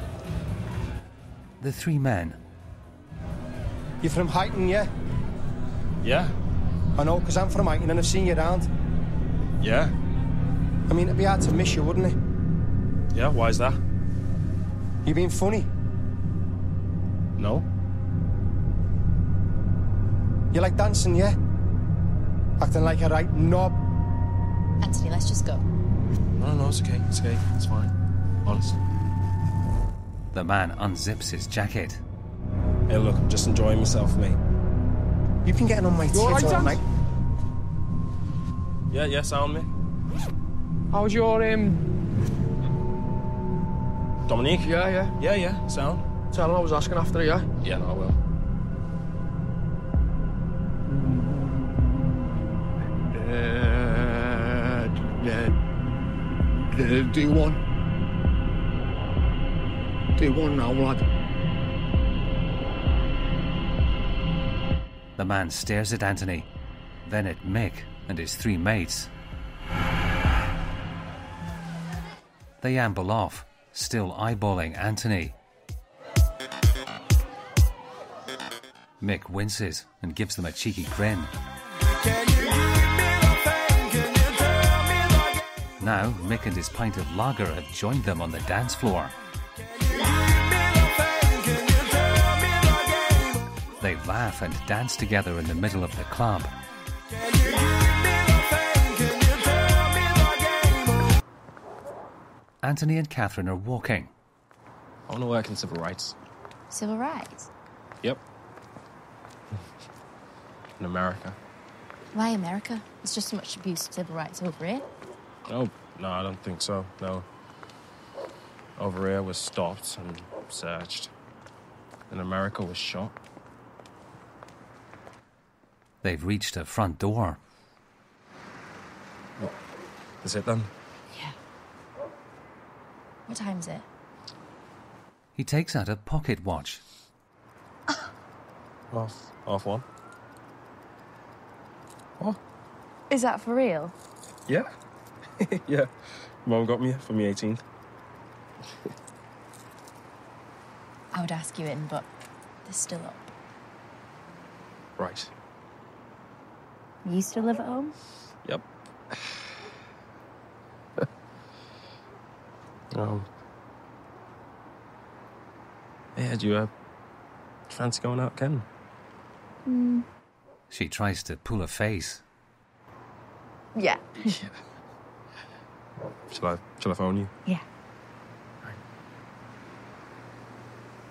Speaker 1: The 3 men.
Speaker 9: You're from Highton, yeah?
Speaker 8: Yeah.
Speaker 9: I know, because I'm from Highton and I've seen you around.
Speaker 8: Yeah?
Speaker 9: I mean, it'd be hard to miss you, wouldn't it?
Speaker 8: Yeah, why is that?
Speaker 9: You being funny?
Speaker 8: No.
Speaker 9: You like dancing, yeah? Acting like a right knob.
Speaker 14: Anthony, let's just go.
Speaker 8: No, it's okay. It's okay. It's fine. Honest.
Speaker 1: The man unzips his jacket.
Speaker 8: Hey, look, I'm just enjoying myself, mate.
Speaker 9: You've been getting on my tits all night.
Speaker 8: Yeah, sound me.
Speaker 3: How's your,
Speaker 8: Dominique?
Speaker 3: Yeah,
Speaker 8: sound.
Speaker 3: Tell him I was asking after you, yeah?
Speaker 8: Yeah, no, I will.
Speaker 3: Do one. Do one now, lad.
Speaker 1: The man stares at Anthony, then at Mick and his 3 mates. They amble off, still eyeballing Anthony. Mick winces and gives them a cheeky grin. Now, Mick and his pint of lager have joined them on the dance floor. They laugh and dance together in the middle of the club. Anthony and Catherine are walking.
Speaker 8: I want to work in civil rights.
Speaker 14: Civil rights?
Speaker 8: Yep. In America.
Speaker 14: Why America? There's just so much abuse of civil rights over here.
Speaker 8: No, I don't think so, no. Over here was stopped and searched. In America was shot.
Speaker 1: They've reached a front door.
Speaker 8: Is it then?
Speaker 14: Yeah. What time is it?
Speaker 1: He takes out a pocket watch.
Speaker 8: Half 1. What?
Speaker 14: Is that for real?
Speaker 8: Yeah. Yeah. Mum got me for my 18th.
Speaker 14: I would ask you in, but they're still up.
Speaker 8: Right.
Speaker 14: You still live at home?
Speaker 8: Yep. Yeah, do you fancy going out again?
Speaker 1: She tries to pull a face.
Speaker 14: Yeah.
Speaker 8: Shall I phone you?
Speaker 14: Yeah.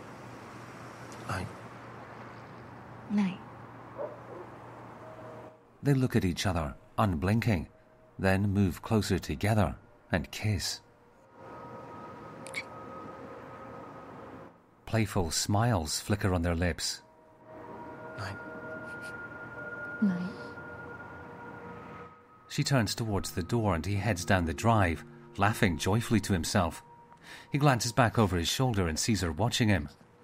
Speaker 8: Night.
Speaker 14: Night.
Speaker 1: They look at each other, unblinking, then move closer together and kiss. Playful smiles flicker on their lips.
Speaker 10: Night.
Speaker 1: She turns towards the door and he heads down the drive, laughing joyfully to himself. He glances back over his shoulder and sees her watching him.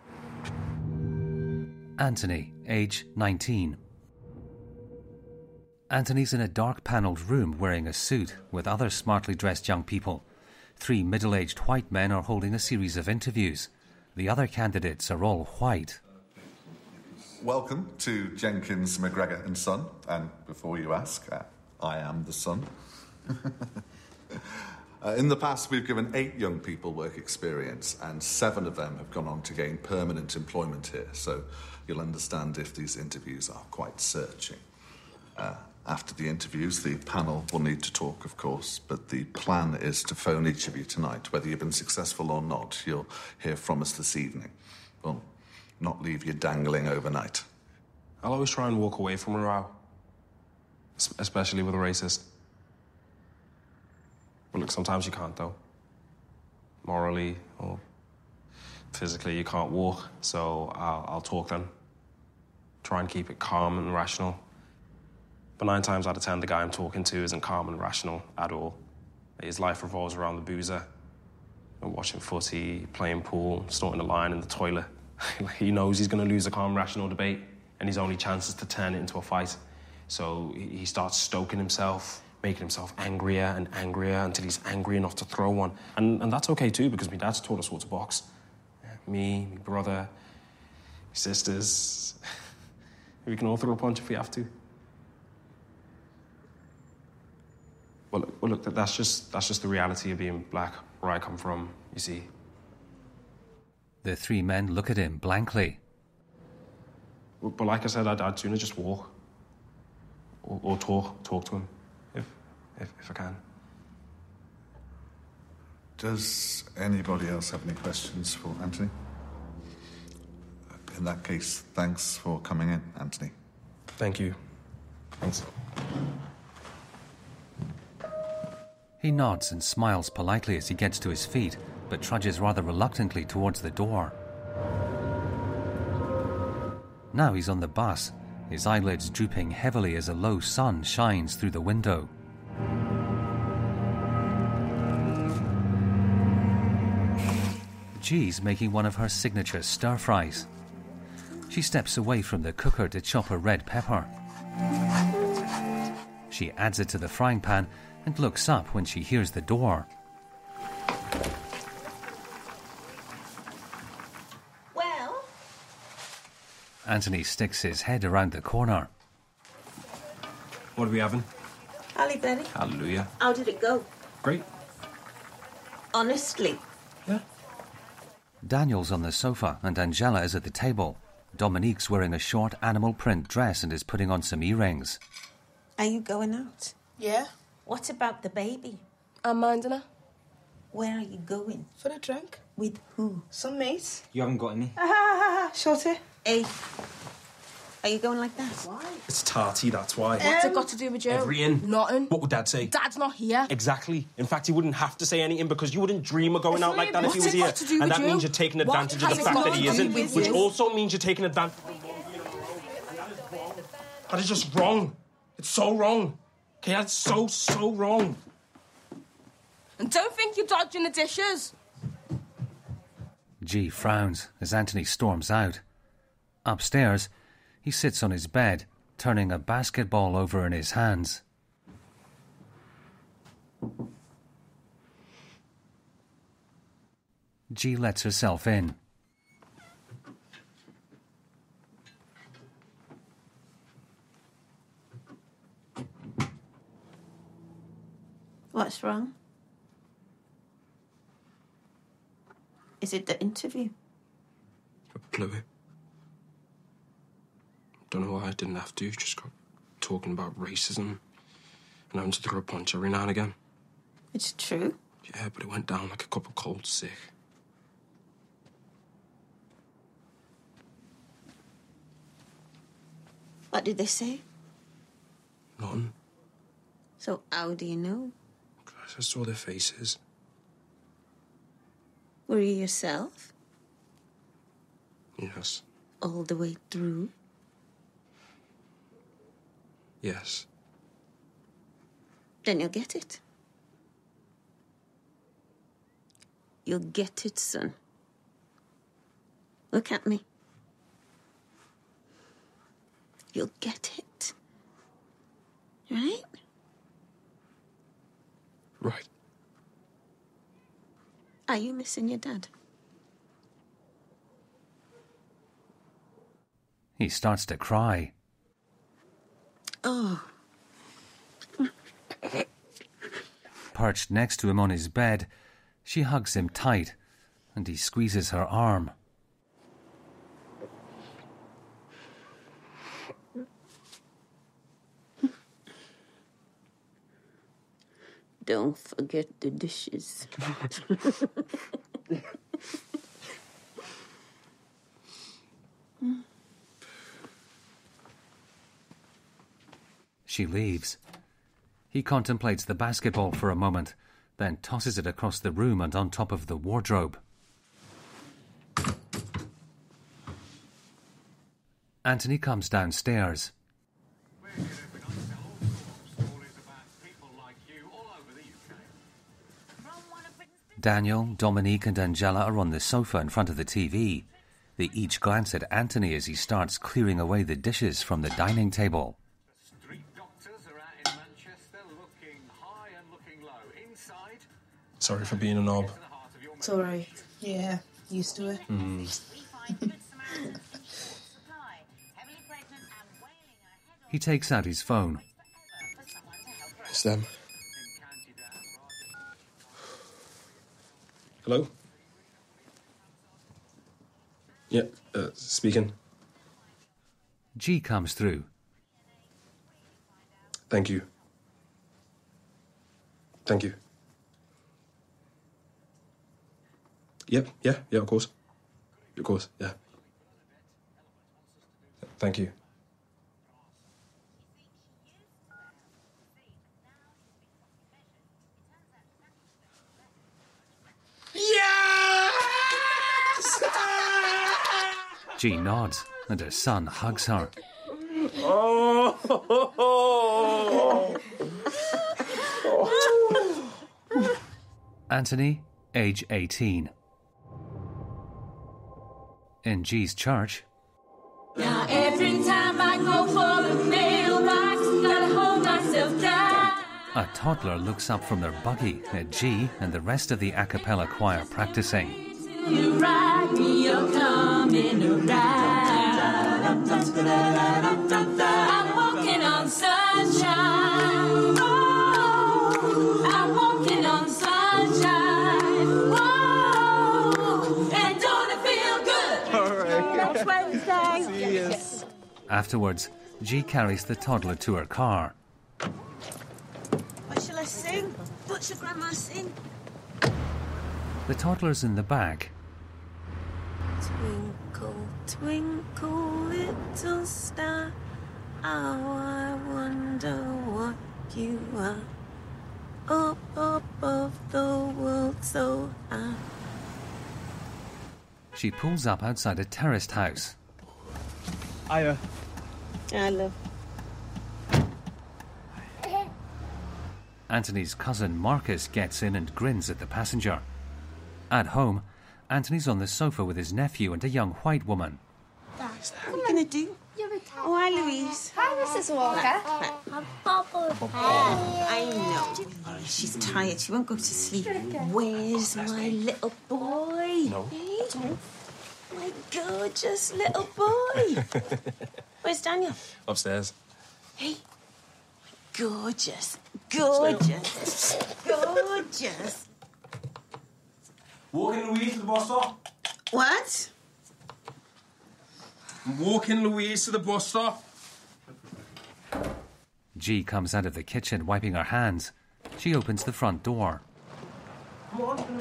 Speaker 1: Anthony, age 19. Anthony's in a dark panelled room wearing a suit with other smartly dressed young people. 3 middle-aged white men are holding a series of interviews. The other candidates are all white.
Speaker 4: Welcome to Jenkins, McGregor and Son. And before you ask, I am the son. In the past, we've given 8 young people work experience, and 7 of them have gone on to gain permanent employment here. So you'll understand if these interviews are quite searching. After the interviews, the panel will need to talk, of course, but the plan is to phone each of you tonight. Whether you've been successful or not, you'll hear from us this evening. We'll not leave you dangling overnight.
Speaker 8: I'll always try and walk away from a row, especially with a racist. But look, sometimes you can't, though. Morally or physically, you can't walk, so I'll talk then. Try and keep it calm and rational. But 9 times out of 10, the guy I'm talking to isn't calm and rational at all. His life revolves around the boozer. Watching footy, playing pool, snorting a line in the toilet. He knows he's going to lose a calm, rational debate, and his only chance is to turn it into a fight. So he starts stoking himself, making himself angrier and angrier until he's angry enough to throw one. And that's okay too, because my dad's taught us what to box. Me, my brother, my sisters. We can all throw a punch if we have to. Well, look, that's just the reality of being black, where I come from, you see.
Speaker 1: The 3 men look at him blankly.
Speaker 8: But like I said, I'd sooner just walk. Or talk to him, if I can.
Speaker 4: Does anybody else have any questions for Anthony? In that case, thanks for coming in, Anthony.
Speaker 8: Thank you. Thanks.
Speaker 1: He nods and smiles politely as he gets to his feet, but trudges rather reluctantly towards the door. Now he's on the bus, his eyelids drooping heavily as a low sun shines through the window. G's making one of her signature stir-fries. She steps away from the cooker to chop a red pepper. She adds it to the frying pan and looks up when she hears the door.
Speaker 7: Well?
Speaker 1: Anthony sticks his head around the corner.
Speaker 8: What are we having?
Speaker 7: Ali Berry.
Speaker 8: Hallelujah.
Speaker 7: How did it go?
Speaker 8: Great.
Speaker 7: Honestly?
Speaker 8: Yeah.
Speaker 1: Daniel's on the sofa and Angela is at the table. Dominique's wearing a short animal print dress and is putting on some earrings.
Speaker 7: Are you going out?
Speaker 12: Yeah.
Speaker 7: What about the baby?
Speaker 12: I'm minding her.
Speaker 7: Where are you going?
Speaker 12: For a drink.
Speaker 7: With who?
Speaker 12: Some mates.
Speaker 11: You haven't got any?
Speaker 12: Shorty.
Speaker 7: Hey. Are you going like that?
Speaker 12: Why?
Speaker 8: It's tarty, that's why.
Speaker 12: What's it got to do with you?
Speaker 8: Everything.
Speaker 12: Nothing.
Speaker 8: What would Dad say?
Speaker 12: Dad's not here.
Speaker 8: Exactly. In fact, he wouldn't have to say anything because you wouldn't dream of going out like that if he was here. And that means you're taking advantage of the fact that he isn't, which also means you're taking advantage. That is just wrong. It's so wrong. Okay, that's so wrong.
Speaker 12: And don't think you're dodging the dishes.
Speaker 1: G frowns as Anthony storms out. Upstairs, he sits on his bed, turning a basketball over in his hands. G lets herself in.
Speaker 7: What's wrong? Is it the interview?
Speaker 8: Chloe. Don't know why I didn't have to. Just got talking about racism and having to throw a punch every now and again.
Speaker 7: It's true.
Speaker 8: Yeah, but it went down like a cup of cold sick.
Speaker 7: What did they say?
Speaker 11: So how do you know?
Speaker 8: I saw their faces.
Speaker 11: Were you yourself?
Speaker 8: Yes.
Speaker 11: All the way through?
Speaker 8: Yes.
Speaker 11: Then you'll get it. You'll get it, son. Look at me. You'll get it. Right?
Speaker 8: Right.
Speaker 11: Are you missing your dad?
Speaker 1: He starts to cry.
Speaker 11: Oh.
Speaker 1: Perched next to him on his bed, she hugs him tight and he squeezes her arm.
Speaker 11: Don't forget the dishes.
Speaker 1: She leaves. He contemplates the basketball for a moment, then tosses it across the room and on top of the wardrobe. Anthony comes downstairs. Daniel, Dominique and Angela are on the sofa in front of the TV. They each glance at Anthony as he starts clearing away the dishes from the dining table.
Speaker 8: Sorry for being a knob.
Speaker 12: It's all right. Yeah, used to it.
Speaker 1: He takes out his phone.
Speaker 8: It's them. Hello? Yeah, speaking.
Speaker 1: G comes through.
Speaker 8: Thank you. Thank you. Yep, yeah, of course. Of course, yeah. Thank you.
Speaker 19: Yes!
Speaker 1: G nods and her son hugs her. Anthony, age 18. In G's church,
Speaker 19: Now every time I go for the mailbox, gotta hold myself down.
Speaker 1: a toddler looks up from their buggy at G and the rest of the a cappella choir practicing.
Speaker 19: You ride me, you're coming around. I'm walking on sunshine. Oh, I'm walking on sunshine. Whoa, and don't it feel good?
Speaker 11: All right. Next Wednesday.
Speaker 19: See
Speaker 11: you.
Speaker 1: Afterwards, G carries the toddler to her car.
Speaker 11: What shall I sing? What shall Grandma sing?
Speaker 1: The toddler's in the back.
Speaker 11: Twinkle, twinkle, little star, how I wonder what you are. Up above the world so high.
Speaker 1: She pulls up outside a terraced house.
Speaker 13: Hiya.
Speaker 11: Hello.
Speaker 1: Anthony's cousin Marcus gets in and grins at the passenger. At home, Anthony's on the sofa with his nephew and a young white woman.
Speaker 11: What are you going to do? Oh, hi, Louise.
Speaker 15: Hi, Mrs. Walker.
Speaker 11: I know. She's tired. She won't go to sleep. Where's my little boy?
Speaker 8: No.
Speaker 11: Hey? My gorgeous little boy. Where's Daniel?
Speaker 8: Upstairs.
Speaker 11: Hey. Gorgeous. Gorgeous. Gorgeous.
Speaker 8: Walking Louise to the bus stop.
Speaker 11: What?
Speaker 8: I'm walking Louise to the bus stop.
Speaker 1: G comes out of the kitchen wiping her hands. She opens the front door.
Speaker 8: Come on.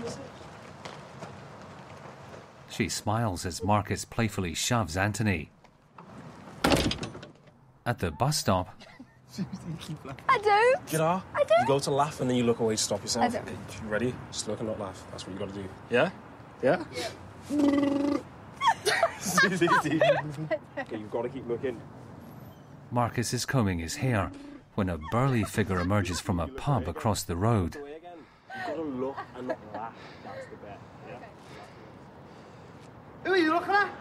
Speaker 1: She smiles as Marcus playfully shoves Anthony. At the bus stop,
Speaker 10: I do.
Speaker 8: You know?
Speaker 10: I do.
Speaker 8: You go to laugh and then you look away to stop yourself.
Speaker 10: I don't.
Speaker 8: You ready? Just look and not laugh. That's what you got to do. Yeah? Yeah? Okay, you've got to keep looking.
Speaker 1: Marcus is combing his hair when a burly figure emerges from a pub across the road.
Speaker 8: You've got to look and not laugh. That's the bet. Yeah?
Speaker 9: Who are you looking at?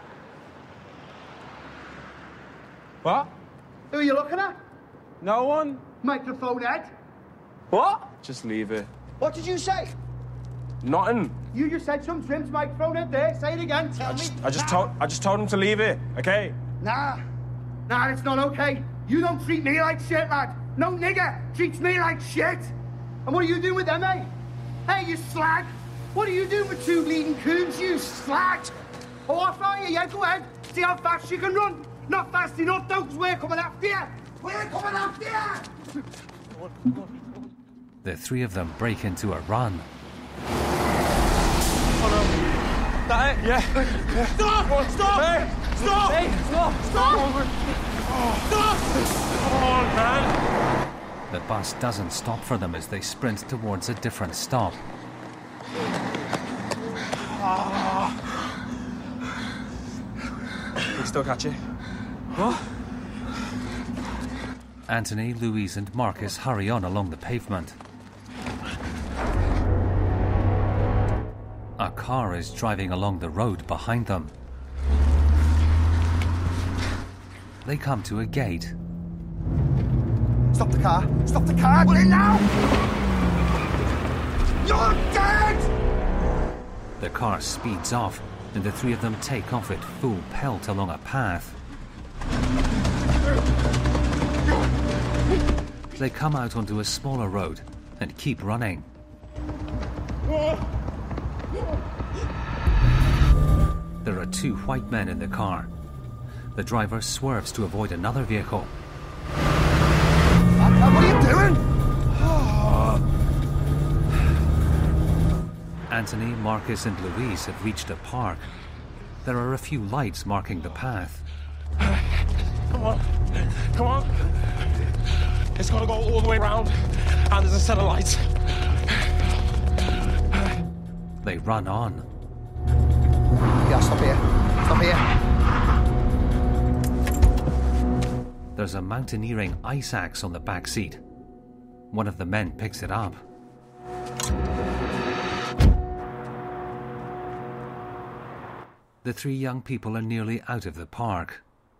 Speaker 8: What?
Speaker 9: Who are you looking at?
Speaker 8: No one.
Speaker 9: Microphone head.
Speaker 8: What? Just leave it.
Speaker 9: What did you say?
Speaker 8: Nothing.
Speaker 9: You just said some trim's microphone head there. Say it again. Tell me.
Speaker 8: I just told him to leave it. Okay.
Speaker 9: Nah, it's not okay. You don't treat me like shit, lad. No nigger treats me like shit. And what are you doing with them, eh? Hey, you slag. What are you doing with two bleeding coons, you slag? Oh, I'll fire you, yeah, go ahead. See how fast you can run. Not fast enough, though, because we're coming after you. We're coming after you.
Speaker 1: The three of them break into a run.
Speaker 8: Oh no. That it? Yeah. Stop! Stop! Hey! Stop! Hey! Stop! Stop! Stop! Come on, man!
Speaker 1: The bus doesn't stop for them as they sprint towards a different stop.
Speaker 8: Can you still catch it? What?
Speaker 1: Anthony, Louise and Marcus hurry on along the pavement. A car is driving along the road behind them. They come to a gate.
Speaker 9: Stop the car. Stop the car. We're in now. You're dead!
Speaker 1: The car speeds off and the three of them take off at full pelt along a path. They come out onto a smaller road and keep running. There are two white men in the car. The driver swerves to avoid another vehicle.
Speaker 9: What are you doing?
Speaker 1: Anthony, Marcus and Louise have reached a park. There are a few lights marking the path.
Speaker 8: Come on. Come on. It's got to go all the way around, and there's a set of lights.
Speaker 1: They run on.
Speaker 9: Yeah, stop here. Stop here.
Speaker 1: There's a mountaineering ice axe on the back seat. One of the men picks it up. The three young people are nearly out of the park.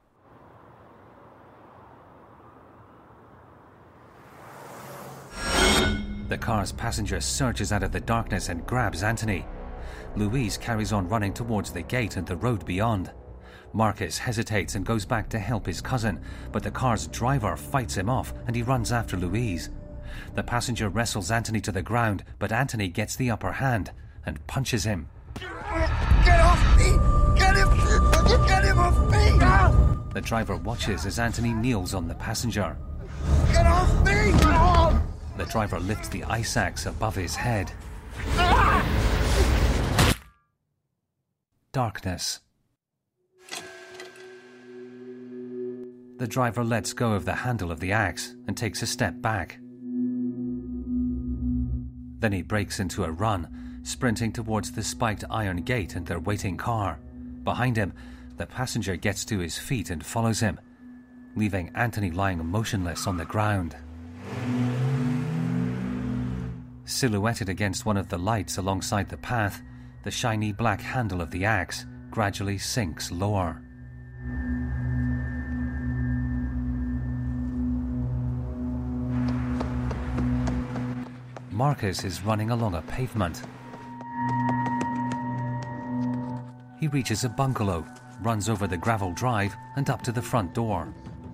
Speaker 1: The car's passenger surges out of the darkness and grabs Anthony. Louise carries on running towards the gate and the road beyond. Marcus hesitates and goes back to help his cousin, but the car's driver fights him off and he runs after Louise. The passenger wrestles Anthony to the ground, but Anthony gets the upper hand and punches him.
Speaker 9: Get off me! Get him! Get him off me!
Speaker 1: The driver watches as Anthony kneels on the passenger.
Speaker 9: Get off me!
Speaker 1: The driver lifts the ice axe above his head. Darkness. The driver lets go of the handle of the axe and takes a step back. Then he breaks into a run, sprinting towards the spiked iron gate and their waiting car. Behind him, the passenger gets to his feet and follows him, leaving Anthony lying motionless on the ground. Silhouetted against one of the lights alongside the path, the shiny black handle of the axe gradually sinks lower. Marcus is running along a pavement. He reaches a bungalow, runs over the gravel drive and up to the front door.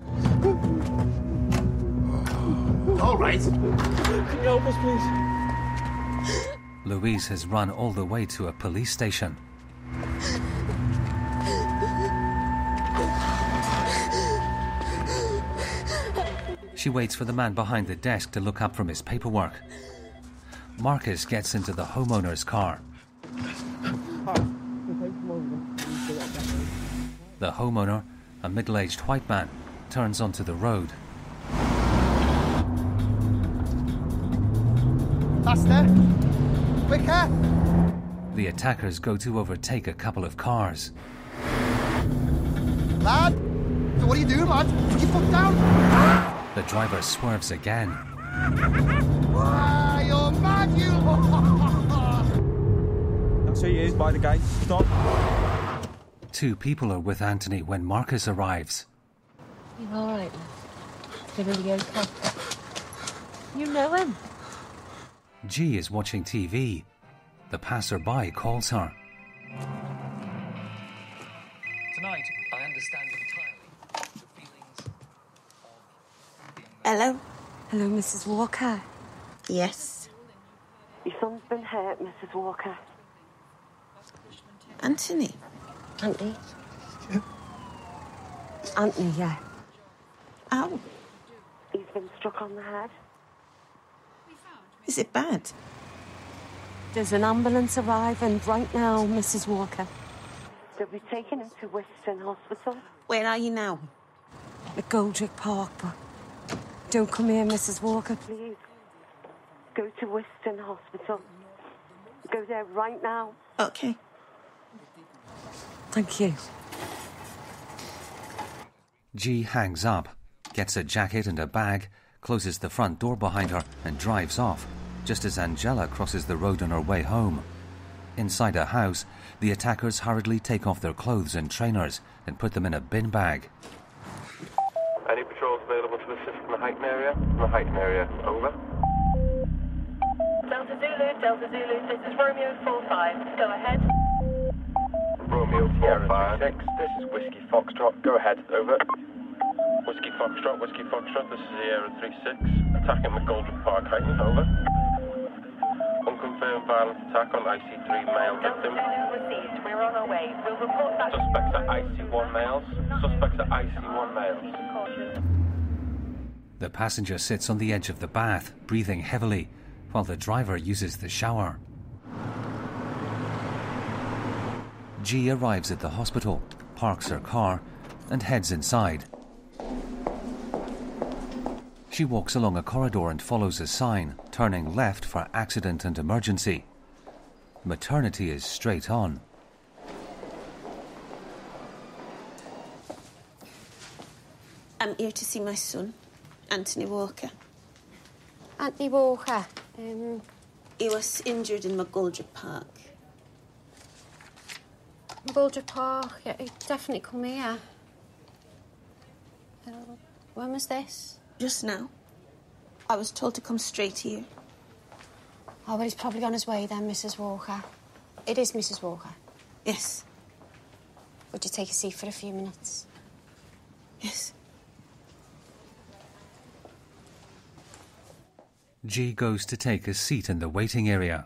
Speaker 9: All right.
Speaker 8: Can you help us, please?
Speaker 1: Louise has run all the way to a police station. She waits for the man behind the desk to look up from his paperwork. Marcus gets into the homeowner's car. The homeowner, a middle-aged white man, turns onto the road.
Speaker 9: Faster. Quicker.
Speaker 1: The attackers go to overtake a couple of cars.
Speaker 9: Lad, so what are you doing, lad? Put your foot down.
Speaker 1: The driver swerves again.
Speaker 9: Why, you're mad, you...
Speaker 13: That's who he is, by the gate. Stop.
Speaker 1: 2 people are with Anthony when Marcus arrives.
Speaker 5: You all right? You're really okay. You know him.
Speaker 1: G is watching TV. The passerby calls her.
Speaker 15: Tonight, I understand entirely the feelings of...
Speaker 11: Hello?
Speaker 5: Hello, Mrs. Walker.
Speaker 11: Yes.
Speaker 5: Your son's been hurt, Mrs. Walker.
Speaker 11: Anthony?
Speaker 5: Anthony? Anthony, yeah.
Speaker 11: Ow.
Speaker 5: He's been struck on the head.
Speaker 11: Is it bad?
Speaker 5: There's an ambulance arriving right now, Mrs. Walker. They'll be taking him to Western Hospital.
Speaker 11: Where are you now?
Speaker 5: At Goldrick Park, but don't come here, Mrs. Walker. Please. Go to Western Hospital. Go there right now.
Speaker 11: Okay.
Speaker 5: Thank you.
Speaker 1: G hangs up, gets a jacket and a bag, closes the front door behind her and drives off, just as Angela crosses the road on her way home. Inside a house, the attackers hurriedly take off their clothes and trainers and put them in a bin bag.
Speaker 8: Any patrols available to assist in the Heighton area? In the Heighton area, over.
Speaker 6: Delta Zulu, this is Romeo 45. Go ahead.
Speaker 8: Romeo 45. This is Whiskey Foxtrot. Go ahead, over. Whiskey Foxtrot, this is Sierra 36. Attacking McGoldrick Park, Heighton, over. Unconfirmed violent attack on IC3 male victim.
Speaker 6: Delta Zulu received. We're on our way. We'll report back.
Speaker 8: Suspects are IC1 males.
Speaker 1: The passenger sits on the edge of the bath, breathing heavily, while the driver uses the shower. G arrives at the hospital, parks her car, and heads inside. She walks along a corridor and follows a sign, turning left for accident and emergency. Maternity is straight on.
Speaker 11: I'm here to see my son, Anthony Walker.
Speaker 5: Anthony Walker,
Speaker 11: He was injured in McGoldrick Park.
Speaker 5: Goldrick Park, yeah, he definitely come here. When was this?
Speaker 11: Just now. I was told to come straight here.
Speaker 5: Oh, well, he's probably on his way then, Mrs. Walker. It is Mrs. Walker?
Speaker 11: Yes.
Speaker 5: Would you take a seat for a few minutes?
Speaker 11: Yes.
Speaker 1: G goes to take a seat in the waiting area.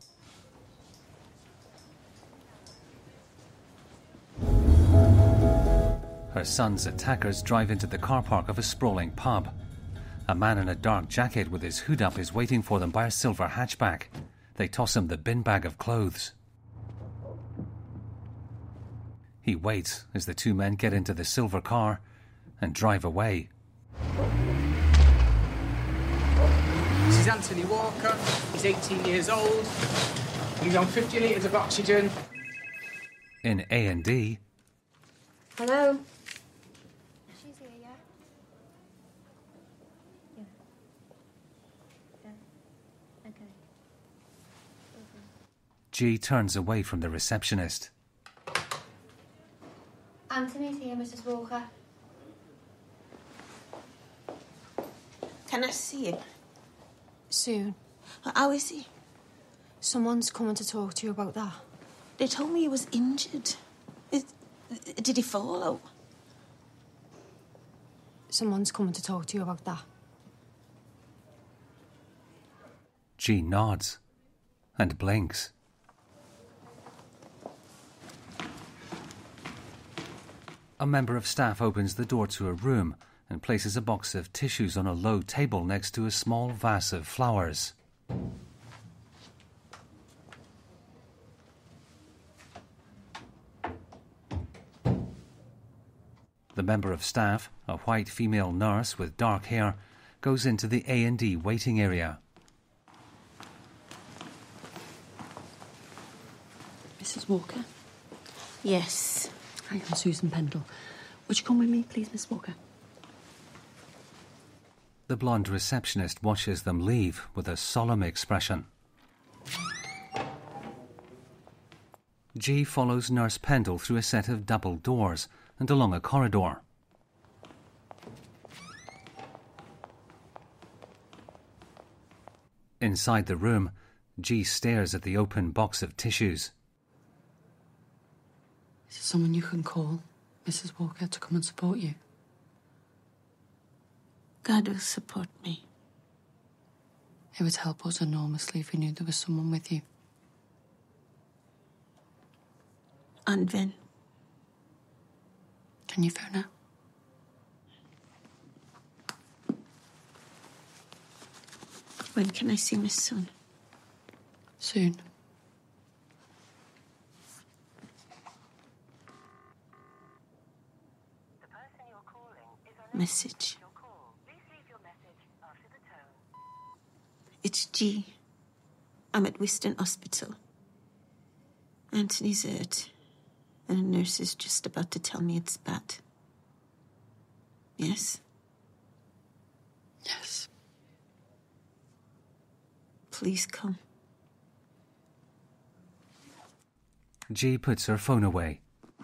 Speaker 1: Her son's attackers drive into the car park of a sprawling pub. A man in a dark jacket with his hood up is waiting for them by a silver hatchback. They toss him the bin bag of clothes. He waits as the 2 men get into the silver car and drive away.
Speaker 3: This is Anthony Walker. He's 18 years old. He's on 50 litres of oxygen.
Speaker 1: In A&D,
Speaker 5: Hello?
Speaker 14: She's here, yeah? Yeah. Okay.
Speaker 1: G turns away from the receptionist.
Speaker 14: Anthony's here, Mrs. Walker.
Speaker 11: Can I see him?
Speaker 5: Soon.
Speaker 11: How is he?
Speaker 5: Someone's coming to talk to you about that.
Speaker 11: They told me he was injured. Did he fall out?
Speaker 5: Someone's coming to talk to you about that.
Speaker 1: G nods and blinks. A member of staff opens the door to a room and places a box of tissues on a low table next to a small vase of flowers. The member of staff, a white female nurse with dark hair, goes into the A&D waiting area.
Speaker 10: Mrs. Walker?
Speaker 5: Yes.
Speaker 10: I am Susan Pendle. Would you come with me, please, Miss Walker?
Speaker 1: The blonde receptionist watches them leave with a solemn expression. G follows Nurse Pendle through a set of double doors and along a corridor. Inside the room, G stares at the open box of tissues.
Speaker 10: Is there someone you can call, Mrs. Walker, to come and support you?
Speaker 5: God will support me.
Speaker 10: It would help us enormously if we knew there was someone with you.
Speaker 5: Anvin.
Speaker 10: Can you phone her?
Speaker 5: When can I see my son?
Speaker 10: Soon.
Speaker 5: Message. It's G. I'm at Whiston Hospital. Anthony's hurt, and a nurse is just about to tell me it's bad. Yes?
Speaker 10: Yes.
Speaker 5: Please come.
Speaker 1: G puts her phone away.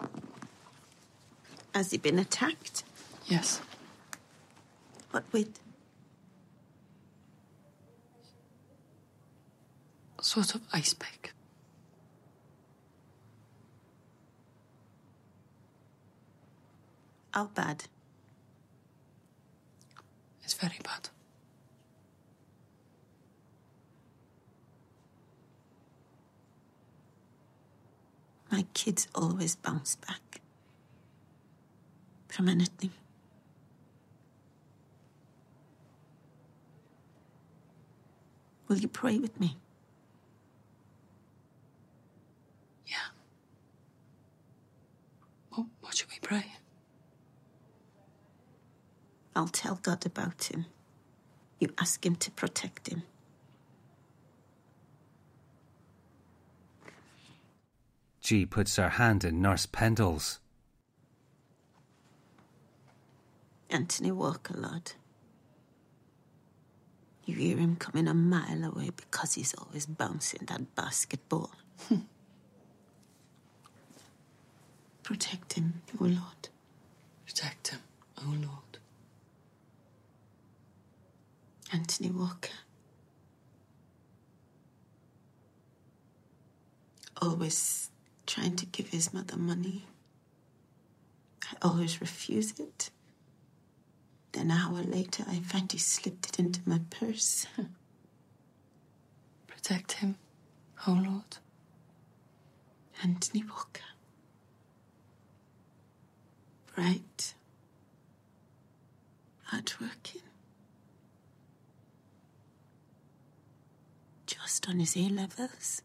Speaker 5: Has he been attacked?
Speaker 10: Yes.
Speaker 5: What with?
Speaker 10: Sort of ice pick.
Speaker 5: How bad?
Speaker 10: It's very bad.
Speaker 5: My kids always bounce back from anything. Will you pray with me?
Speaker 10: Yeah. What should we pray?
Speaker 5: I'll tell God about him. You ask him to protect him.
Speaker 1: G puts her hand in Nurse Pendle's.
Speaker 5: Anthony Walker, lad. You hear him coming a mile away because he's always bouncing that basketball. Protect him, oh Lord.
Speaker 10: Protect him, oh Lord.
Speaker 5: Anthony Walker. Always trying to give his mother money. I always refuse it. Then an hour later, I find he slipped it into my purse.
Speaker 10: Protect him, oh Lord.
Speaker 5: Anthony Walker. Bright. Hardworking. Just on his A-levels.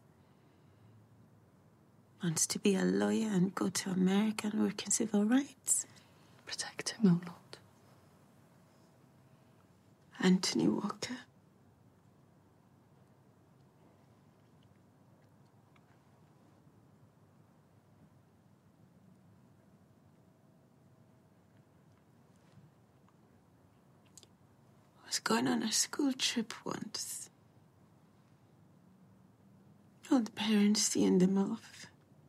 Speaker 5: Wants to be a lawyer and go to America and work in civil rights.
Speaker 10: Protect him, oh Lord.
Speaker 5: Anthony Walker. I was going on a school trip once. All the parents seeing them off.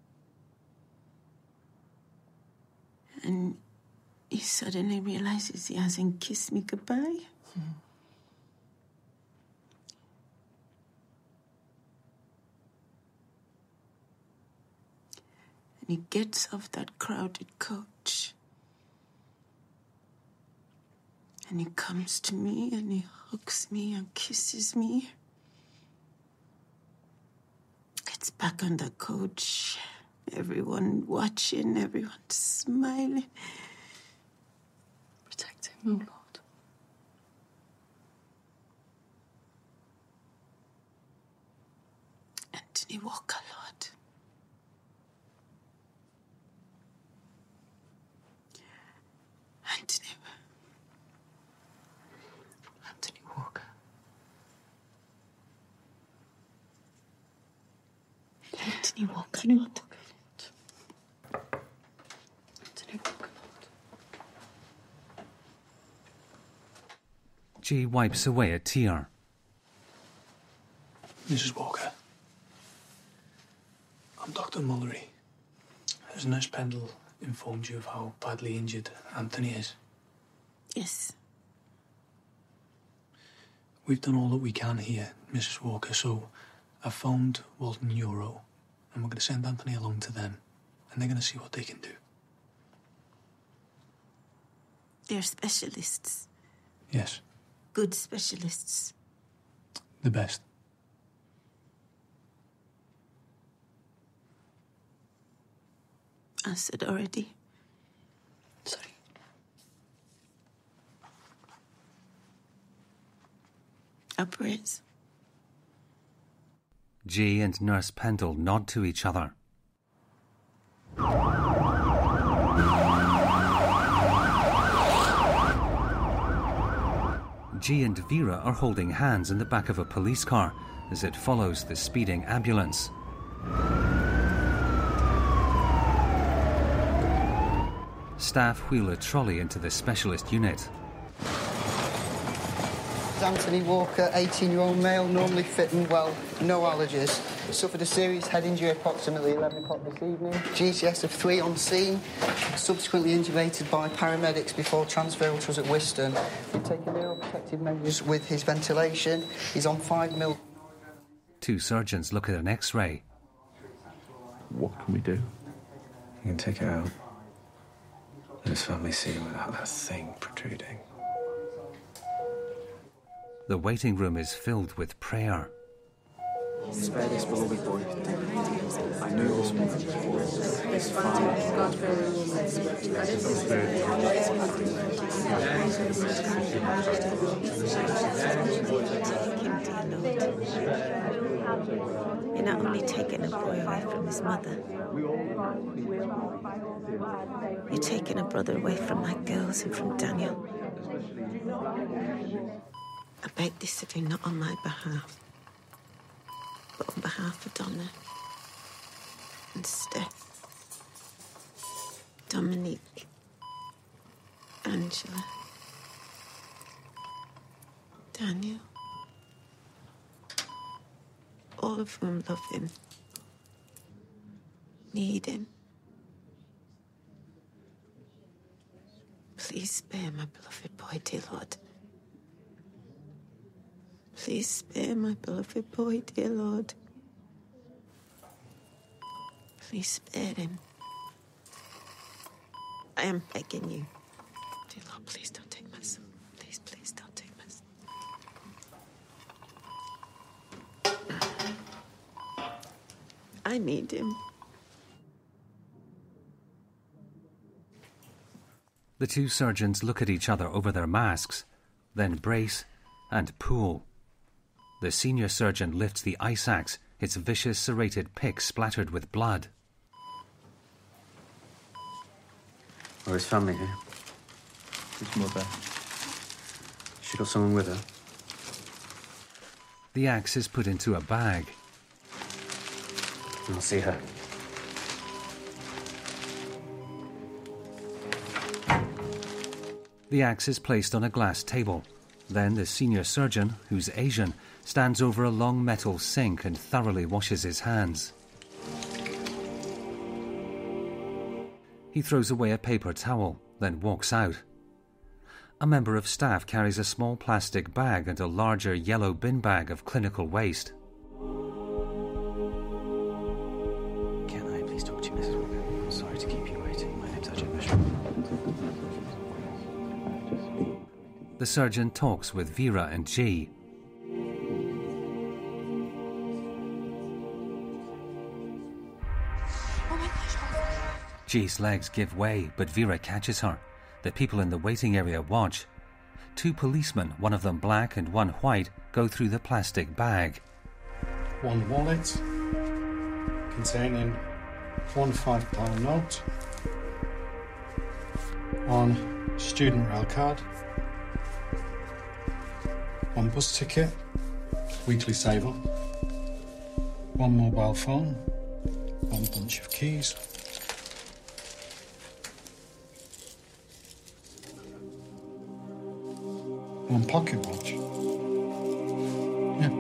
Speaker 5: And he suddenly realizes he hasn't kissed me goodbye. And he gets off that crowded coach. And he comes to me and he hugs me and kisses me. Gets back on the coach. Everyone watching, everyone smiling.
Speaker 10: Protect him, oh Lord.
Speaker 5: Anthony Walker, Lord. Anthony
Speaker 10: Walker.
Speaker 5: Anthony Walker, Lord.
Speaker 1: G wipes away a tear.
Speaker 13: Mrs. Walker, I'm Dr. Mullery. Has Nurse Pendle informed you of how badly injured Anthony is?
Speaker 5: Yes.
Speaker 13: We've done all that we can here, Mrs. Walker, so I've phoned Walton Euro, and we're going to send Anthony along to them, and they're going to see what they can do.
Speaker 5: They're specialists.
Speaker 13: Yes,
Speaker 5: Good specialists.
Speaker 13: the best.
Speaker 5: I said already.
Speaker 13: Sorry.
Speaker 5: Our prayers.
Speaker 1: G and Nurse Pendle nod to each other. G and Vera are holding hands in the back of a police car as it follows the speeding ambulance. Staff wheel a trolley into the specialist unit.
Speaker 16: Anthony Walker, 18-year-old male, normally fit and well, no allergies. Suffered a serious head injury approximately 11 o'clock this evening. GCS of 3 on scene. Subsequently intubated by paramedics before transfer, which was at Wiston. We've taken neuroprotective measures with his ventilation. He's on 5 mil.
Speaker 1: 2 surgeons look at an X-ray.
Speaker 17: What can we do?
Speaker 23: You can take it out. Let his family see him without that thing protruding.
Speaker 1: The waiting room is filled with prayer.
Speaker 20: Spare this beloved boy. I know this woman. His
Speaker 5: You're not only taking a boy away from his mother, you're taking a brother away from my girls and from Daniel. I beg this of you, not on my behalf, but on behalf of Donna and Steph, Dominique, Angela, Daniel. All of whom love him, need him. Please spare my beloved boy, dear Lord. Please spare my beloved boy, dear Lord. Please spare him. I am begging you. Dear Lord, please don't take my son. Please, please don't take my son. I need him.
Speaker 1: The 2 surgeons look at each other over their masks, then brace and pull. The senior surgeon lifts the ice axe, its vicious serrated pick splattered with blood.
Speaker 23: Or his family here?
Speaker 17: His mother.
Speaker 23: She got someone with her?
Speaker 1: The axe is put into a bag.
Speaker 23: I'll see her.
Speaker 1: The axe is placed on a glass table. Then the senior surgeon, who's Asian, stands over a long metal sink and thoroughly washes his hands. He throws away a paper towel, then walks out. A member of staff carries a small plastic bag and a larger yellow bin bag of clinical waste.
Speaker 23: Can I please talk to you, Mrs. Walker? I'm sorry to keep you waiting. My name's Ajay Mishra.
Speaker 1: The surgeon talks with Vera and G. G's legs give way, but Vera catches her. The people in the waiting area watch. 2 policemen, one of them black and one white, go through the plastic bag.
Speaker 24: One wallet containing one £5 note, one student rail card, one bus ticket, weekly saver, one mobile phone, one bunch of keys. One pocket watch. Yeah.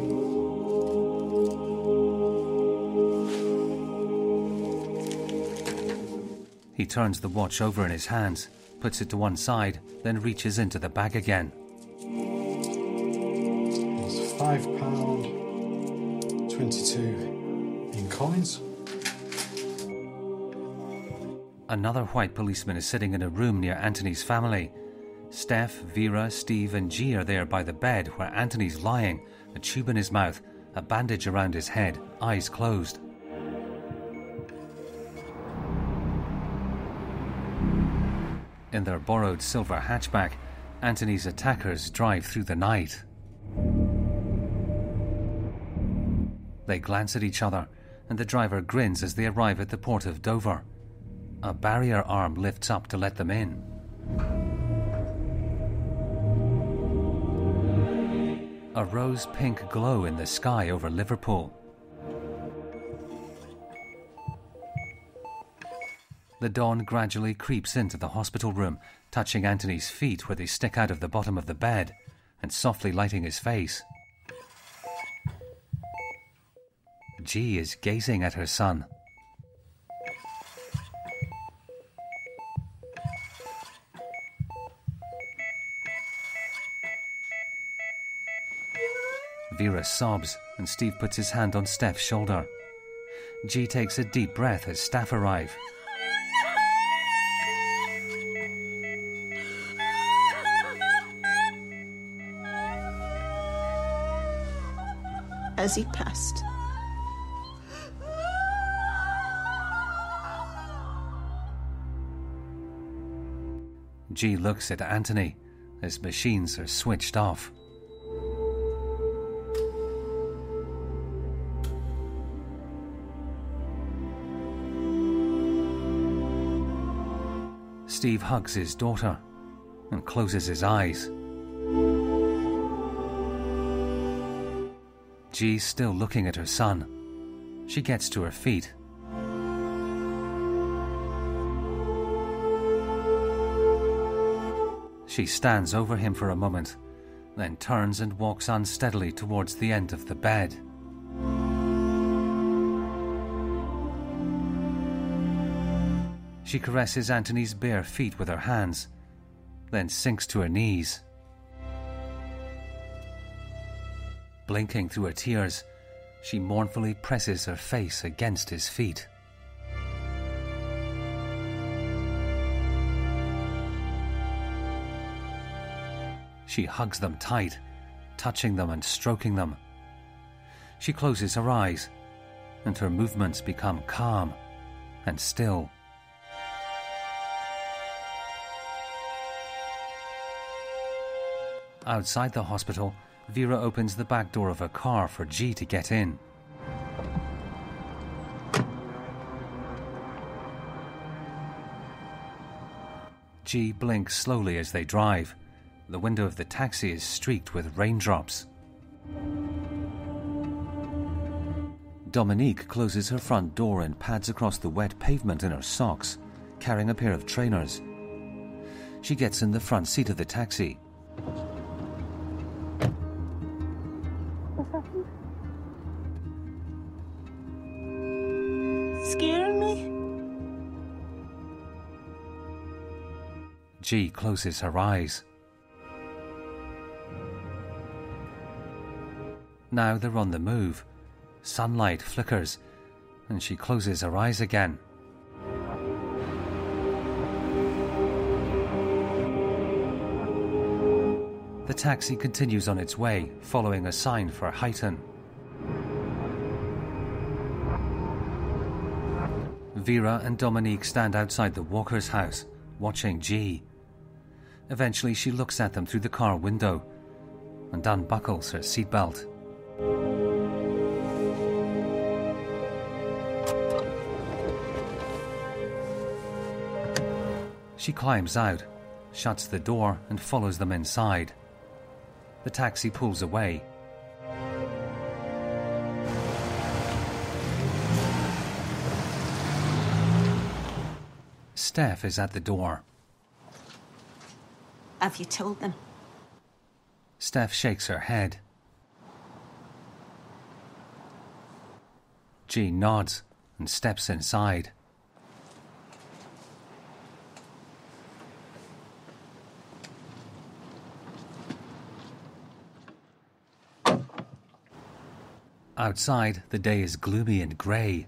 Speaker 1: He turns the watch over in his hands, puts it to one side, then reaches into the bag again.
Speaker 24: It's £5.22 in coins.
Speaker 1: Another white policeman is sitting in a room near Anthony's family. Steph, Vera, Steve and G are there by the bed where Anthony's lying, a tube in his mouth, a bandage around his head, eyes closed. In their borrowed silver hatchback, Anthony's attackers drive through the night. They glance at each other, and the driver grins as they arrive at the port of Dover. A barrier arm lifts up to let them in. A rose-pink glow in the sky over Liverpool. The dawn gradually creeps into the hospital room, touching Anthony's feet where they stick out of the bottom of the bed, and softly lighting his face. G is gazing at her son. Vera sobs, and Steve puts his hand on Steph's shoulder. G takes a deep breath as staff arrive.
Speaker 5: As he passed,
Speaker 1: G looks at Anthony as machines are switched off. Steve hugs his daughter and closes his eyes. G's still looking at her son. She gets to her feet. She stands over him for a moment, then turns and walks unsteadily towards the end of the bed. She caresses Anthony's bare feet with her hands, then sinks to her knees. Blinking through her tears, she mournfully presses her face against his feet. She hugs them tight, touching them and stroking them. She closes her eyes, and her movements become calm and still. Outside the hospital, Vera opens the back door of her car for G to get in. G blinks slowly as they drive. The window of the taxi is streaked with raindrops. Dominique closes her front door and pads across the wet pavement in her socks, carrying a pair of trainers. She gets in the front seat of the taxi.
Speaker 5: Scaring me?
Speaker 1: G closes her eyes. Now they're on the move. Sunlight flickers, and she closes her eyes again. The taxi continues on its way, following a sign for Huyton. Vera and Dominique stand outside the Walker's house, watching G. Eventually she looks at them through the car window and unbuckles her seatbelt. She climbs out, shuts the door and follows them inside. The taxi pulls away. Steph is at the door.
Speaker 5: Have you told them?
Speaker 1: Steph shakes her head. G nods and steps inside. Outside, the day is gloomy and grey.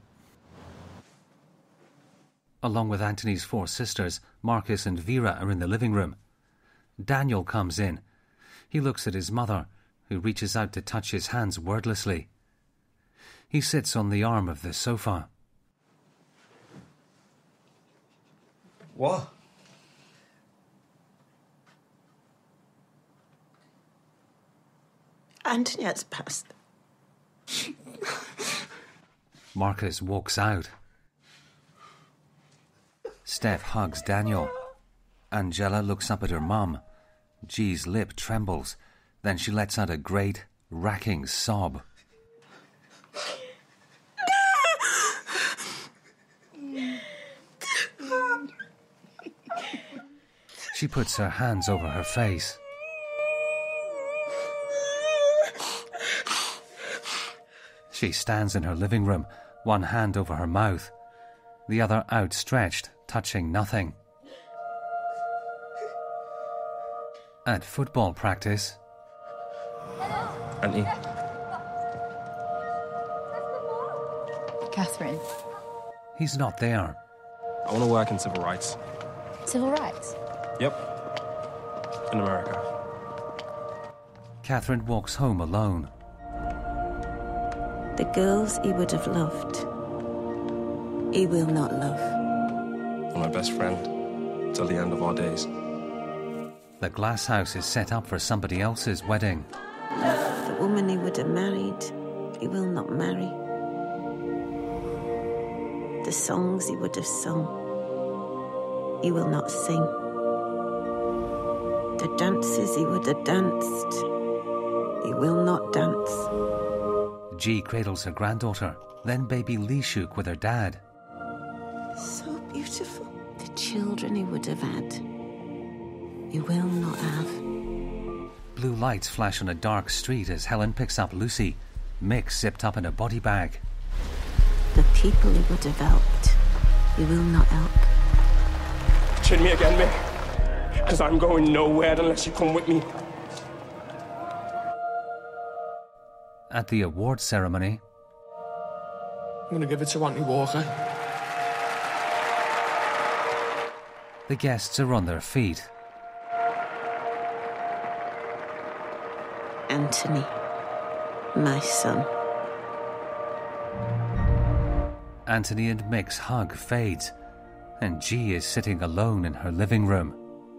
Speaker 1: Along with Anthony's 4 sisters, Marcus and Vera are in the living room. Daniel comes in. He looks at his mother, who reaches out to touch his hands wordlessly. He sits on the arm of the sofa.
Speaker 20: What?
Speaker 5: Anthony has passed.
Speaker 1: Marcus walks out. Steph hugs Daniel. Angela looks up at her mum. G's lip trembles. Then she lets out a great, racking sob. She puts her hands over her face. She stands in her living room, one hand over her mouth, the other outstretched, touching nothing. At football practice,
Speaker 8: Auntie.
Speaker 14: Catherine.
Speaker 1: He's not there.
Speaker 8: I want to work in civil rights.
Speaker 14: Civil rights?
Speaker 8: Yep. In America.
Speaker 1: Catherine walks home alone.
Speaker 5: The girls he would have loved, he will not love.
Speaker 8: And my best friend, till the end of our days.
Speaker 1: The glass house is set up for somebody else's wedding.
Speaker 5: The woman he would have married, he will not marry. The songs he would have sung, he will not sing. The dances he would have danced, he will not dance.
Speaker 1: G cradles her granddaughter, then baby Lishuk with her dad.
Speaker 5: So beautiful. The children he would have had, he will not have.
Speaker 1: Blue lights flash on a dark street as Helen picks up Lucy, Mick zipped up in a body bag.
Speaker 5: The people he would have helped, he will not help.
Speaker 8: Chin me again, Mick. Because I'm going nowhere unless you come with me.
Speaker 1: At the awards ceremony,
Speaker 3: I'm going to give it to Anthony Walker.
Speaker 1: the guests are on their feet.
Speaker 5: Anthony, my son.
Speaker 1: Anthony and Mick's hug fades, and G is sitting alone in her living room.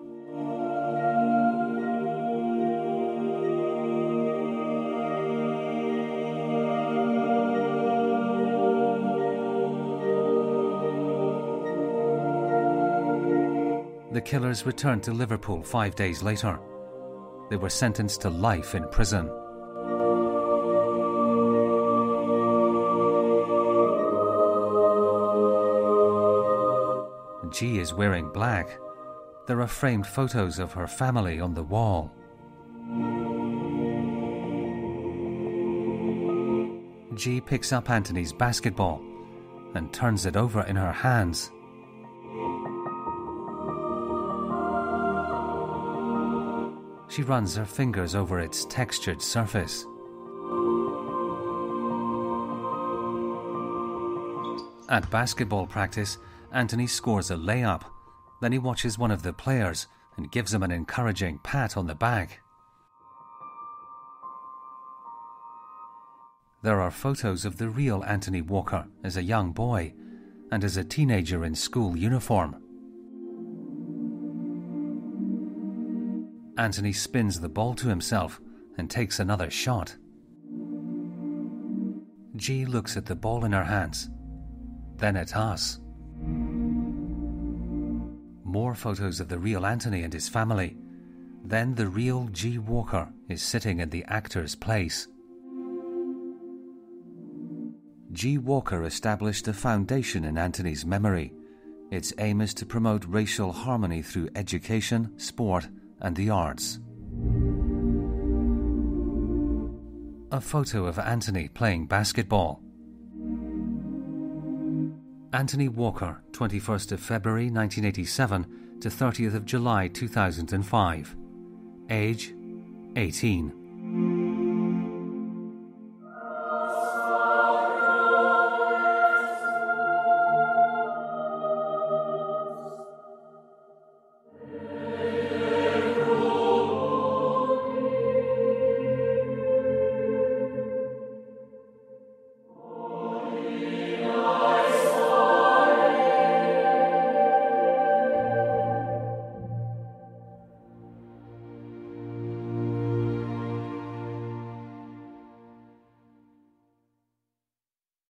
Speaker 1: The killers returned to Liverpool 5 days later. They were sentenced to life in prison. G is wearing black. There are framed photos of her family on the wall. G picks up Anthony's basketball and turns it over in her hands. She runs her fingers over its textured surface. At basketball practice, Anthony scores a layup. Then he watches one of the players and gives him an encouraging pat on the back. There are photos of the real Anthony Walker as a young boy and as a teenager in school uniform. Anthony spins the ball to himself and takes another shot. G looks at the ball in her hands, then at us. More photos of the real Anthony and his family. Then the real G. Walker is sitting in the actor's place. G. Walker established a foundation in Anthony's memory. Its aim is to promote racial harmony through education, sport, and the arts. a photo of Anthony playing basketball. Anthony Walker, 21st of February 1987 to 30th of July 2005. Age, 18.